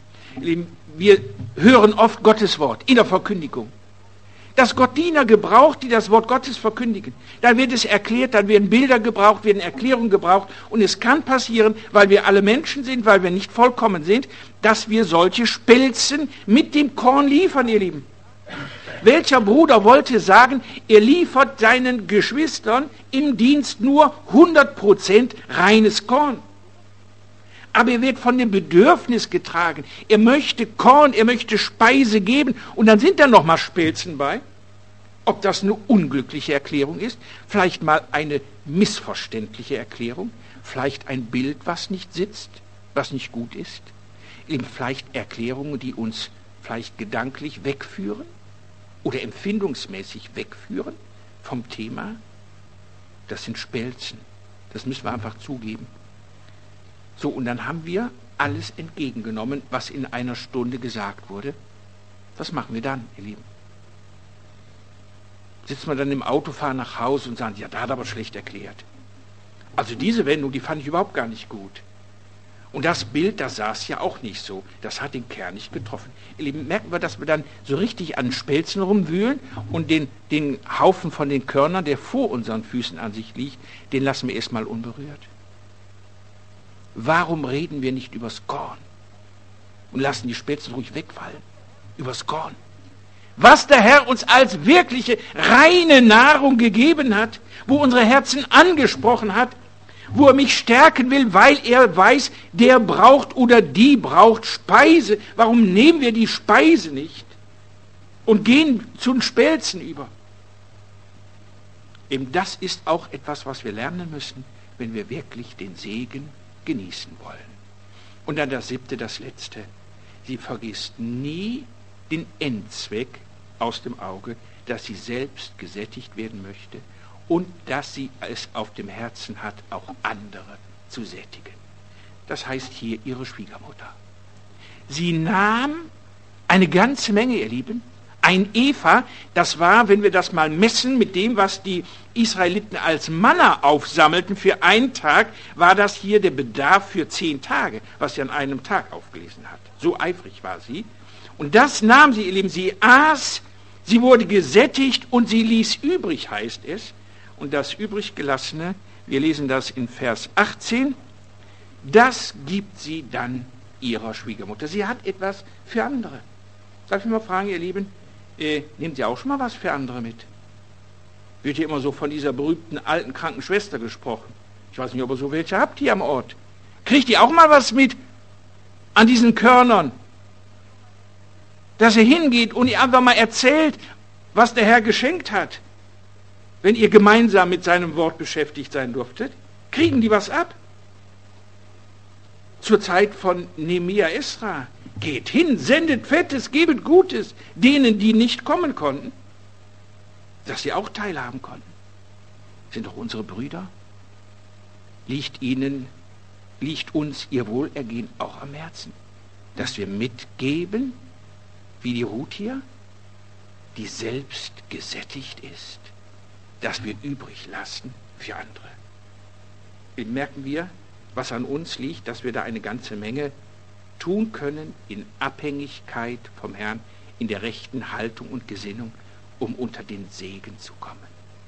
Wir hören oft Gottes Wort in der Verkündigung. Dass Gott Diener gebraucht, die das Wort Gottes verkündigen. Dann wird es erklärt, dann werden Bilder gebraucht, werden Erklärungen gebraucht. Und es kann passieren, weil wir alle Menschen sind, weil wir nicht vollkommen sind, dass wir solche Spelzen mit dem Korn liefern, ihr Lieben. Welcher Bruder wollte sagen, er liefert seinen Geschwistern im Dienst nur 100% reines Korn? Aber er wird von dem Bedürfnis getragen. Er möchte Korn, er möchte Speise geben. Und dann sind da noch mal Spelzen bei. Ob das eine unglückliche Erklärung ist, vielleicht mal eine missverständliche Erklärung, vielleicht ein Bild, was nicht sitzt, was nicht gut ist. Eben vielleicht Erklärungen, die uns vielleicht gedanklich wegführen oder empfindungsmäßig wegführen vom Thema. Das sind Spelzen. Das müssen wir einfach zugeben. So, und dann haben wir alles entgegengenommen, was in einer Stunde gesagt wurde. Was machen wir dann, ihr Lieben? Sitzen wir dann im Auto, fahren nach Hause und sagen, ja, da hat er aber schlecht erklärt. Also diese Wendung, die fand ich überhaupt gar nicht gut. Und das Bild, das saß ja auch nicht so. Das hat den Kern nicht getroffen. Ihr Lieben, merken wir, dass wir dann so richtig an Spelzen rumwühlen und den Haufen von den Körnern, der vor unseren Füßen an sich liegt, den lassen wir erstmal unberührt. Warum reden wir nicht übers Korn und lassen die Spelzen ruhig wegfallen? Übers Korn. Was der Herr uns als wirkliche, reine Nahrung gegeben hat, wo unsere Herzen angesprochen hat, wo er mich stärken will, weil er weiß, der braucht oder die braucht Speise. Warum nehmen wir die Speise nicht und gehen zu den Spelzen über? Eben das ist auch etwas, was wir lernen müssen, wenn wir wirklich den Segen genießen wollen. Und dann das 7., das Letzte. Sie vergisst nie den Endzweck aus dem Auge, dass sie selbst gesättigt werden möchte und dass sie es auf dem Herzen hat, auch andere zu sättigen. Das heißt hier ihre Schwiegermutter. Sie nahm eine ganze Menge, ihr Lieben, Ein Epha, das war, wenn wir das mal messen mit dem, was die Israeliten als Manna aufsammelten für einen Tag, war das hier der Bedarf für 10 Tage, was sie an einem Tag aufgelesen hat. So eifrig war sie. Und das nahm sie, ihr Lieben, sie aß, sie wurde gesättigt und sie ließ übrig, heißt es. Und das übrig gelassene, wir lesen das in Vers 18, das gibt sie dann ihrer Schwiegermutter. Sie hat etwas für andere. Darf ich mal fragen, ihr Lieben, nehmt ihr auch schon mal was für andere mit? Wird hier immer so von dieser berühmten alten kranken Schwester gesprochen. Ich weiß nicht, ob ihr so welche habt hier am Ort. Kriegt ihr auch mal was mit an diesen Körnern? Dass ihr hingeht und ihr einfach mal erzählt, was der Herr geschenkt hat, wenn ihr gemeinsam mit seinem Wort beschäftigt sein durftet? Kriegen die was ab? Zur Zeit von Nehemia Esra. Geht hin, sendet Fettes, gebet Gutes denen, die nicht kommen konnten, dass sie auch teilhaben konnten. Sind doch unsere Brüder. Liegt uns ihr Wohlergehen auch am Herzen, dass wir mitgeben, wie die Ruth hier, die selbst gesättigt ist, dass wir übrig lassen für andere. Merken wir, was an uns liegt, dass wir da eine ganze Menge tun können in Abhängigkeit vom Herrn, in der rechten Haltung und Gesinnung, um unter den Segen zu kommen.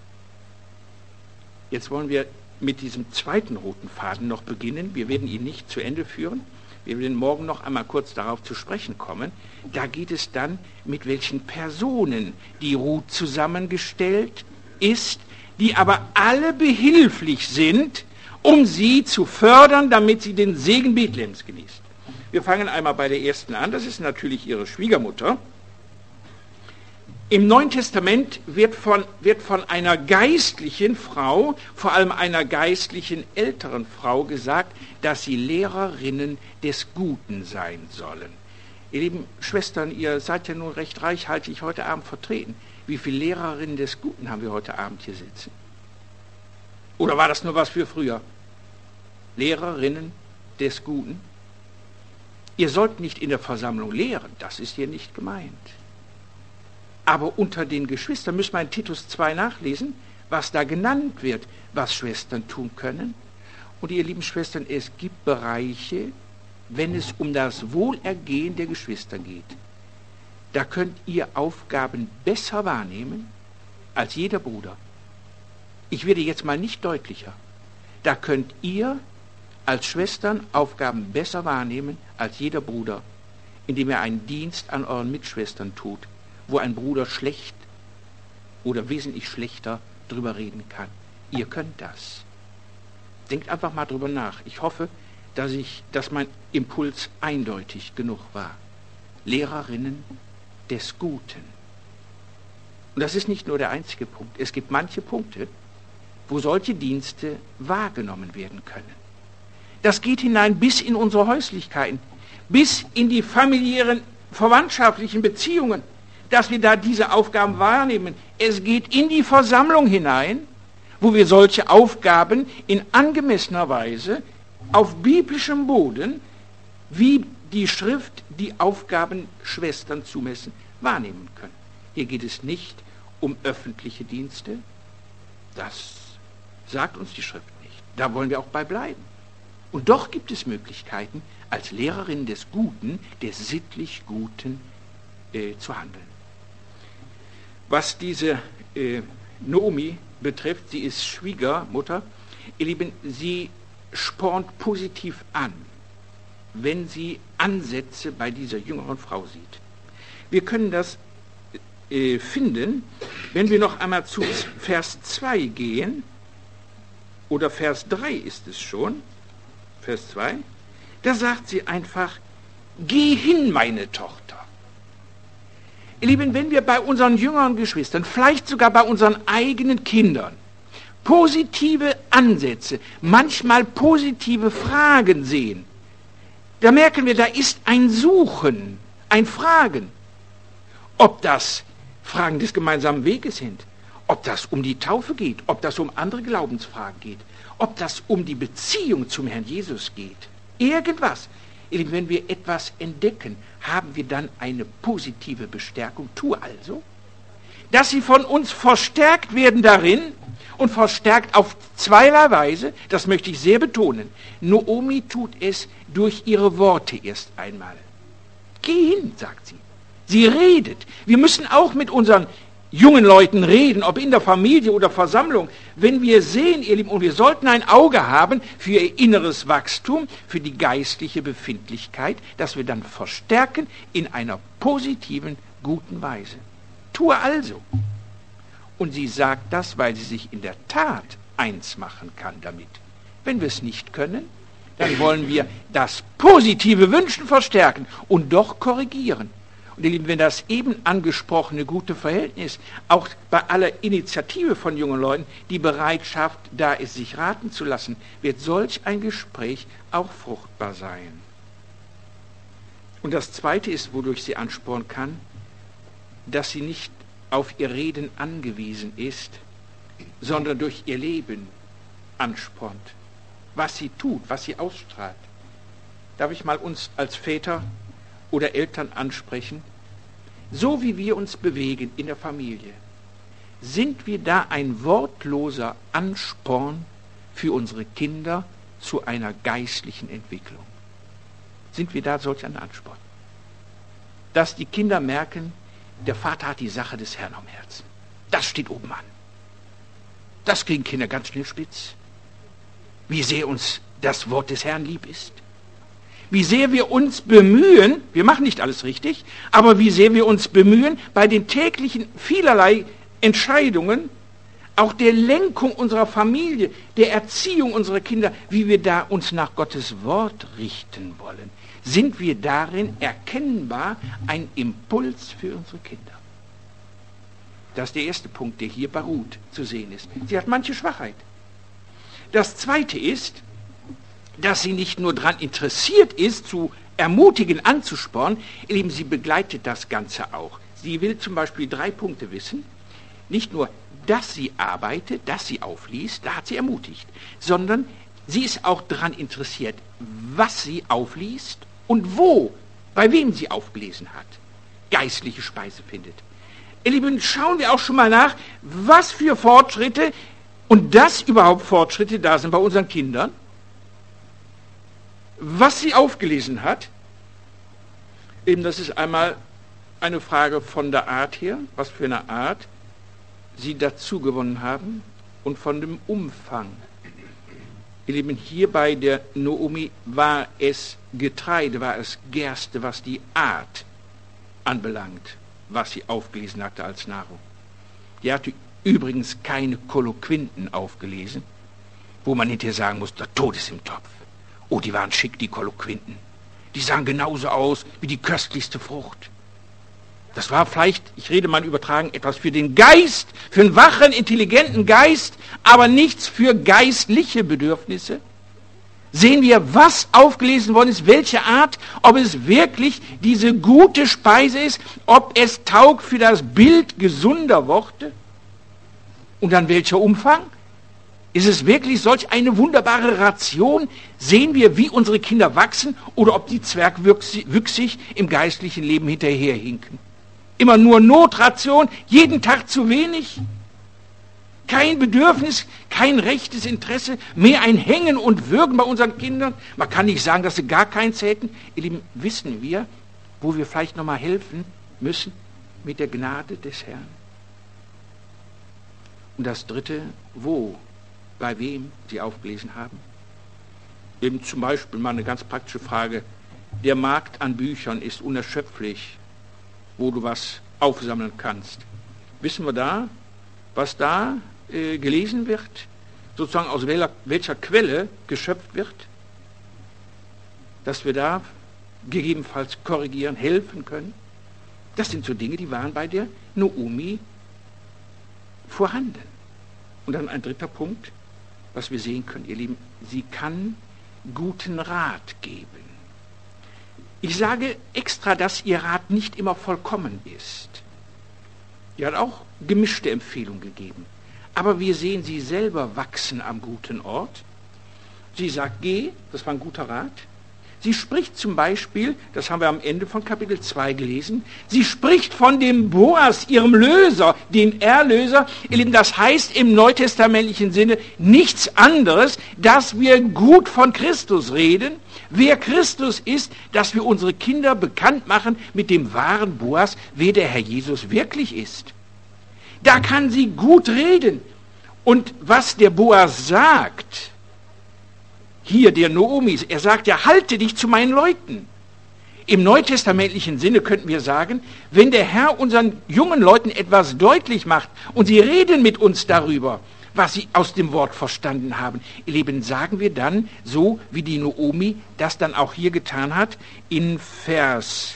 Jetzt wollen wir mit diesem zweiten roten Faden noch beginnen. Wir werden ihn nicht zu Ende führen. Wir werden morgen noch einmal kurz darauf zu sprechen kommen. Da geht es dann, mit welchen Personen die Ruth zusammengestellt ist, die aber alle behilflich sind, um sie zu fördern, damit sie den Segen Bethlehems genießt. Wir fangen einmal bei der ersten an, das ist natürlich ihre Schwiegermutter. Im Neuen Testament wird von einer geistlichen Frau, vor allem einer geistlichen älteren Frau gesagt, dass sie Lehrerinnen des Guten sein sollen. Ihr lieben Schwestern, ihr seid ja nun recht reichhaltig heute Abend vertreten. Wie viele Lehrerinnen des Guten haben wir heute Abend hier sitzen? Oder war das nur was für früher? Lehrerinnen des Guten? Ihr sollt nicht in der Versammlung lehren, das ist hier nicht gemeint. Aber unter den Geschwistern müssen wir in Titus 2 nachlesen, was da genannt wird, was Schwestern tun können. Und ihr lieben Schwestern, es gibt Bereiche, wenn es um das Wohlergehen der Geschwister geht. Da könnt ihr Aufgaben besser wahrnehmen als jeder Bruder. Ich werde jetzt mal nicht deutlicher. Da könnt ihr als Schwestern Aufgaben besser wahrnehmen als jeder Bruder, indem er einen Dienst an euren Mitschwestern tut, wo ein Bruder schlecht oder wesentlich schlechter drüber reden kann. Ihr könnt das. Denkt einfach mal drüber nach. Ich hoffe, dass mein Impuls eindeutig genug war. Lehrerinnen des Guten. Und das ist nicht nur der einzige Punkt. Es gibt manche Punkte, wo solche Dienste wahrgenommen werden können. Das geht hinein bis in unsere Häuslichkeiten, bis in die familiären, verwandtschaftlichen Beziehungen, dass wir da diese Aufgaben wahrnehmen. Es geht in die Versammlung hinein, wo wir solche Aufgaben in angemessener Weise auf biblischem Boden, wie die Schrift die Aufgaben Schwestern zumessen, wahrnehmen können. Hier geht es nicht um öffentliche Dienste. Das sagt uns die Schrift nicht. Da wollen wir auch bei bleiben. Und doch gibt es Möglichkeiten, als Lehrerin des Guten, des sittlich Guten zu handeln. Was diese Naomi betrifft, sie ist Schwiegermutter. Ihr Lieben, sie spornt positiv an, wenn sie Ansätze bei dieser jüngeren Frau sieht. Wir können das finden, wenn wir noch einmal zu Vers 2 gehen, oder Vers 3 ist es schon, Vers 2, da sagt sie einfach, geh hin, meine Tochter. Ihr Lieben, wenn wir bei unseren jüngeren Geschwistern, vielleicht sogar bei unseren eigenen Kindern, positive Ansätze, manchmal positive Fragen sehen, da merken wir, da ist ein Suchen, ein Fragen. Ob das Fragen des gemeinsamen Weges sind, ob das um die Taufe geht, ob das um andere Glaubensfragen geht, ob das um die Beziehung zum Herrn Jesus geht. Irgendwas. Ihr Lieben, wenn wir etwas entdecken, haben wir dann eine positive Bestärkung. Tu also, dass sie von uns verstärkt werden darin und verstärkt auf zweierlei Weise, das möchte ich sehr betonen. Naomi tut es durch ihre Worte erst einmal. Geh hin, sagt sie. Sie redet. Wir müssen auch mit unseren jungen Leuten reden, ob in der Familie oder Versammlung. Wenn wir sehen, ihr Lieben, und wir sollten ein Auge haben für ihr inneres Wachstum, für die geistliche Befindlichkeit, dass wir dann verstärken in einer positiven, guten Weise. Tue also. Und sie sagt das, weil sie sich in der Tat eins machen kann damit. Wenn wir es nicht können, dann wollen wir das positive Wünschen verstärken und doch korrigieren. Und ihr Lieben, wenn das eben angesprochene gute Verhältnis, auch bei aller Initiative von jungen Leuten, die Bereitschaft da ist, sich raten zu lassen, wird solch ein Gespräch auch fruchtbar sein. Und das Zweite ist, wodurch sie anspornen kann, dass sie nicht auf ihr Reden angewiesen ist, sondern durch ihr Leben anspornt. Was sie tut, was sie ausstrahlt. Darf ich mal uns als Väter oder Eltern ansprechen? So wie wir uns bewegen in der Familie, sind wir da ein wortloser Ansporn für unsere Kinder zu einer geistlichen Entwicklung? Sind wir da solch ein Ansporn? Dass die Kinder merken, der Vater hat die Sache des Herrn am Herzen. Das steht oben an. Das kriegen Kinder ganz schnell spitz. Wie sehr uns das Wort des Herrn lieb ist. Wie sehr wir uns bemühen, wir machen nicht alles richtig, aber wie sehr wir uns bemühen, bei den täglichen vielerlei Entscheidungen, auch der Lenkung unserer Familie, der Erziehung unserer Kinder, wie wir da uns nach Gottes Wort richten wollen. Sind wir darin erkennbar ein Impuls für unsere Kinder? Das ist der erste Punkt, der hier bei Ruth zu sehen ist. Sie hat manche Schwachheit. Das Zweite ist, dass sie nicht nur daran interessiert ist, zu ermutigen, anzuspornen, ihr Lieben, sie begleitet das Ganze auch. Sie will zum Beispiel 3 Punkte wissen. Nicht nur, dass sie arbeitet, dass sie aufliest, da hat sie ermutigt, sondern sie ist auch daran interessiert, was sie aufliest und wo, bei wem sie aufgelesen hat, geistliche Speise findet. Ihr Lieben, schauen wir auch schon mal nach, was für Fortschritte und dass überhaupt Fortschritte da sind bei unseren Kindern, was sie aufgelesen hat. Eben, das ist einmal eine Frage von der Art her, was für eine Art sie dazu gewonnen haben und von dem Umfang. Ihr Lieben, hier bei der Naomi war es Getreide, war es Gerste, was die Art anbelangt, was sie aufgelesen hatte als Nahrung. Die hatte übrigens keine Kolloquinten aufgelesen, wo man hinterher sagen muss, der Tod ist im Topf. Oh, die waren schick, die Kolloquinten. Die sahen genauso aus wie die köstlichste Frucht. Das war vielleicht, ich rede mal übertragen, etwas für den Geist, für einen wachen, intelligenten Geist, aber nichts für geistliche Bedürfnisse. Sehen wir, was aufgelesen worden ist, welche Art, ob es wirklich diese gute Speise ist, ob es taugt für das Bild gesunder Worte und dann welcher Umfang. Ist es wirklich solch eine wunderbare Ration? Sehen wir, wie unsere Kinder wachsen oder ob die zwergwüchsig im geistlichen Leben hinterherhinken? Immer nur Notration, jeden Tag zu wenig? Kein Bedürfnis, kein rechtes Interesse, mehr ein Hängen und Würgen bei unseren Kindern? Man kann nicht sagen, dass sie gar keins hätten. Ihr Lieben, wissen wir, wo wir vielleicht nochmal helfen müssen? Mit der Gnade des Herrn. Und das Dritte, wo? Bei wem sie aufgelesen haben. Eben zum Beispiel mal eine ganz praktische Frage. Der Markt an Büchern ist unerschöpflich, wo du was aufsammeln kannst. Wissen wir da, was da gelesen wird? Sozusagen aus welcher Quelle geschöpft wird? Dass wir da gegebenenfalls korrigieren, helfen können. Das sind so Dinge, die waren bei der Naomi vorhanden. Und dann ein dritter Punkt, was wir sehen können, ihr Lieben, sie kann guten Rat geben. Ich sage extra, dass ihr Rat nicht immer vollkommen ist. Sie hat auch gemischte Empfehlungen gegeben. Aber wir sehen sie selber wachsen am guten Ort. Sie sagt, geh, das war ein guter Rat. Sie spricht zum Beispiel, das haben wir am Ende von Kapitel 2 gelesen, sie spricht von dem Boas, ihrem Löser, dem Erlöser. Ihr Lieben, das heißt im neutestamentlichen Sinne nichts anderes, dass wir gut von Christus reden, wer Christus ist, dass wir unsere Kinder bekannt machen mit dem wahren Boas, wer der Herr Jesus wirklich ist. Da kann sie gut reden. Und was der Boas sagt, hier der Noomi, er sagt ja, halte dich zu meinen Leuten. Im neutestamentlichen Sinne könnten wir sagen, wenn der Herr unseren jungen Leuten etwas deutlich macht und sie reden mit uns darüber, was sie aus dem Wort verstanden haben, ihr Lieben, sagen wir dann, so wie die Noomi das dann auch hier getan hat, in Vers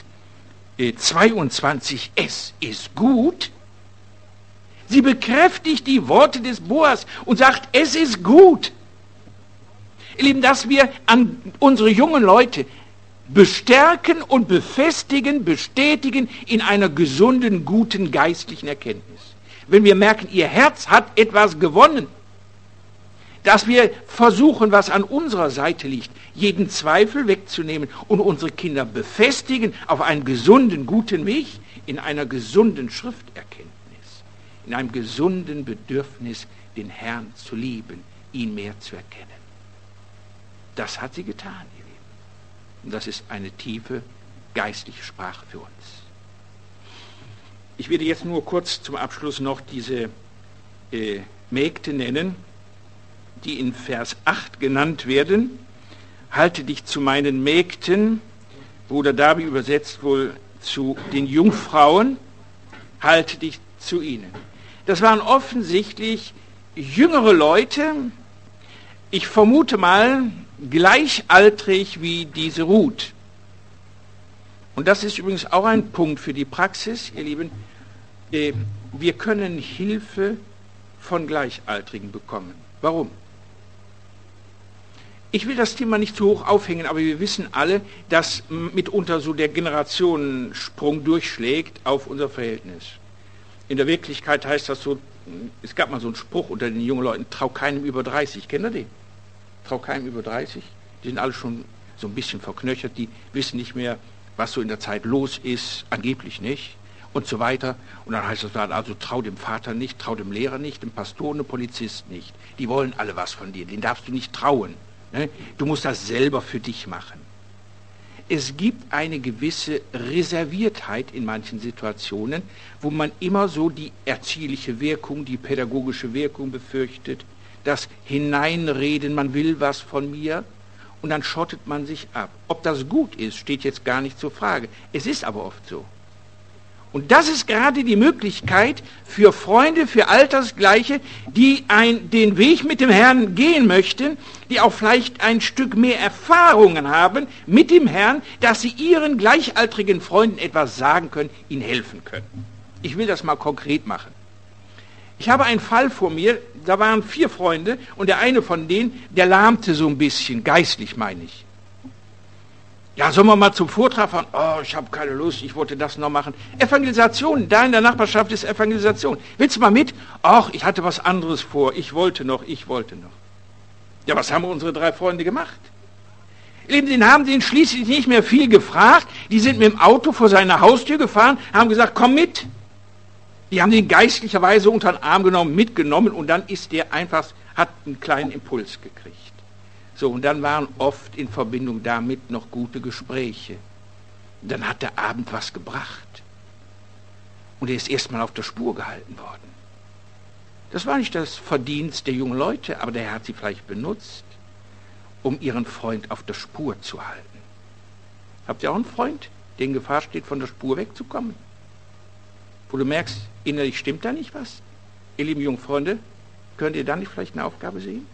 22, es ist gut. Sie bekräftigt die Worte des Boas und sagt, es ist gut. Ihr Lieben, dass wir an unsere jungen Leute bestärken und befestigen, bestätigen in einer gesunden, guten geistlichen Erkenntnis. Wenn wir merken, ihr Herz hat etwas gewonnen, dass wir versuchen, was an unserer Seite liegt, jeden Zweifel wegzunehmen und unsere Kinder befestigen auf einen gesunden, guten Weg, in einer gesunden Schrifterkenntnis, in einem gesunden Bedürfnis, den Herrn zu lieben, ihn mehr zu erkennen. Das hat sie getan, ihr Lieben. Und das ist eine tiefe geistliche Sprache für uns. Ich werde jetzt nur kurz zum Abschluss noch diese Mägde nennen, die in Vers 8 genannt werden. Halte dich zu meinen Mägden, Bruder Darby übersetzt wohl zu den Jungfrauen, halte dich zu ihnen. Das waren offensichtlich jüngere Leute, ich vermute mal gleichaltrig wie diese Ruth. Und das ist übrigens auch ein Punkt für die Praxis, ihr Lieben. Wir können Hilfe von Gleichaltrigen bekommen. Warum? Ich will das Thema nicht zu hoch aufhängen, aber wir wissen alle, dass mitunter so der Generationensprung durchschlägt auf unser Verhältnis. In der Wirklichkeit heißt das so, es gab mal so einen Spruch unter den jungen Leuten, trau keinem über 30, kennt ihr den? Trau keinem über 30, die sind alle schon so ein bisschen verknöchert, die wissen nicht mehr, was so in der Zeit los ist, angeblich nicht und so weiter. Und dann heißt es dann, also trau dem Vater nicht, trau dem Lehrer nicht, dem Pastor und dem Polizist nicht. Die wollen alle was von dir, denen darfst du nicht trauen. Ne? Du musst das selber für dich machen. Es gibt eine gewisse Reserviertheit in manchen Situationen, wo man immer so die erzieherische Wirkung, die pädagogische Wirkung befürchtet, das Hineinreden, man will was von mir, und dann schottet man sich ab. Ob das gut ist, steht jetzt gar nicht zur Frage. Es ist aber oft so. Und das ist gerade die Möglichkeit für Freunde, für Altersgleiche, die den Weg mit dem Herrn gehen möchten, die auch vielleicht ein Stück mehr Erfahrungen haben mit dem Herrn, dass sie ihren gleichaltrigen Freunden etwas sagen können, ihnen helfen können. Ich will das mal konkret machen. Ich habe einen Fall vor mir, da waren 4 Freunde und der eine von denen, der lahmte so ein bisschen, geistlich meine ich. Ja, sollen wir mal zum Vortrag fahren? Oh, ich habe keine Lust, ich wollte das noch machen. Evangelisation, da in der Nachbarschaft ist Evangelisation. Willst du mal mit? Ach, ich hatte was anderes vor, ich wollte noch. Ja, was haben unsere 3 Freunde gemacht? Den haben den schließlich nicht mehr viel gefragt, die sind mit dem Auto vor seine Haustür gefahren, haben gesagt, komm mit. Die haben den geistlicherweise unter den Arm genommen, mitgenommen und dann ist der einfach, hat einen kleinen Impuls gekriegt. So, und dann waren oft in Verbindung damit noch gute Gespräche. Und dann hat der Abend was gebracht. Und er ist erstmal auf der Spur gehalten worden. Das war nicht das Verdienst der jungen Leute, aber der Herr hat sie vielleicht benutzt, um ihren Freund auf der Spur zu halten. Habt ihr auch einen Freund, der in Gefahr steht, von der Spur wegzukommen? Wo du merkst, innerlich stimmt da nicht was? Ihr lieben jungen Freunde, könnt ihr da nicht vielleicht eine Aufgabe sehen?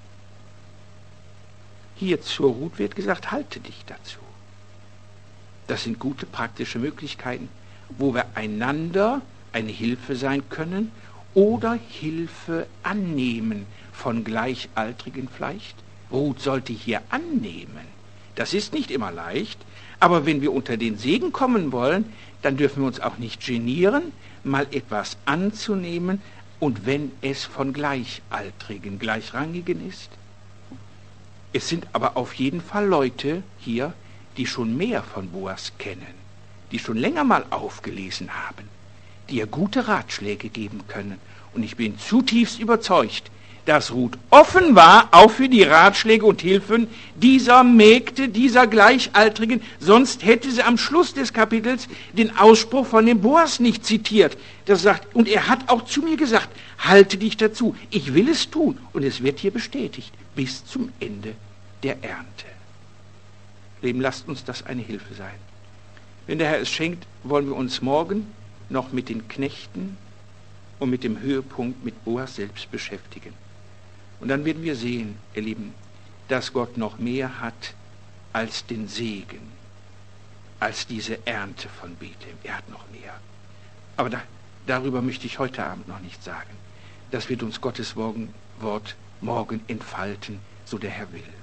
Hier zur Ruth wird gesagt, halte dich dazu. Das sind gute praktische Möglichkeiten, wo wir einander eine Hilfe sein können oder Hilfe annehmen von Gleichaltrigen vielleicht. Ruth sollte hier annehmen. Das ist nicht immer leicht, aber wenn wir unter den Segen kommen wollen, dann dürfen wir uns auch nicht genieren, mal etwas anzunehmen und wenn es von Gleichaltrigen, Gleichrangigen ist. Es sind aber auf jeden Fall Leute hier, die schon mehr von Boas kennen, die schon länger mal aufgelesen haben, die ihr gute Ratschläge geben können. Und ich bin zutiefst überzeugt, dass Ruth offen war, auch für die Ratschläge und Hilfen dieser Mägde, dieser Gleichaltrigen, sonst hätte sie am Schluss des Kapitels den Ausspruch von dem Boas nicht zitiert. Das sagt, und er hat auch zu mir gesagt, halte dich dazu, ich will es tun, und es wird hier bestätigt, bis zum Ende der Ernte. Leben, lasst uns das eine Hilfe sein. Wenn der Herr es schenkt, wollen wir uns morgen noch mit den Knechten und mit dem Höhepunkt mit Boas selbst beschäftigen. Und dann werden wir sehen, ihr Lieben, dass Gott noch mehr hat als den Segen, als diese Ernte von Bethlehem. Er hat noch mehr. Aber darüber möchte ich heute Abend noch nicht sagen. Das wird uns Gottes Wort morgen entfalten, so der Herr will.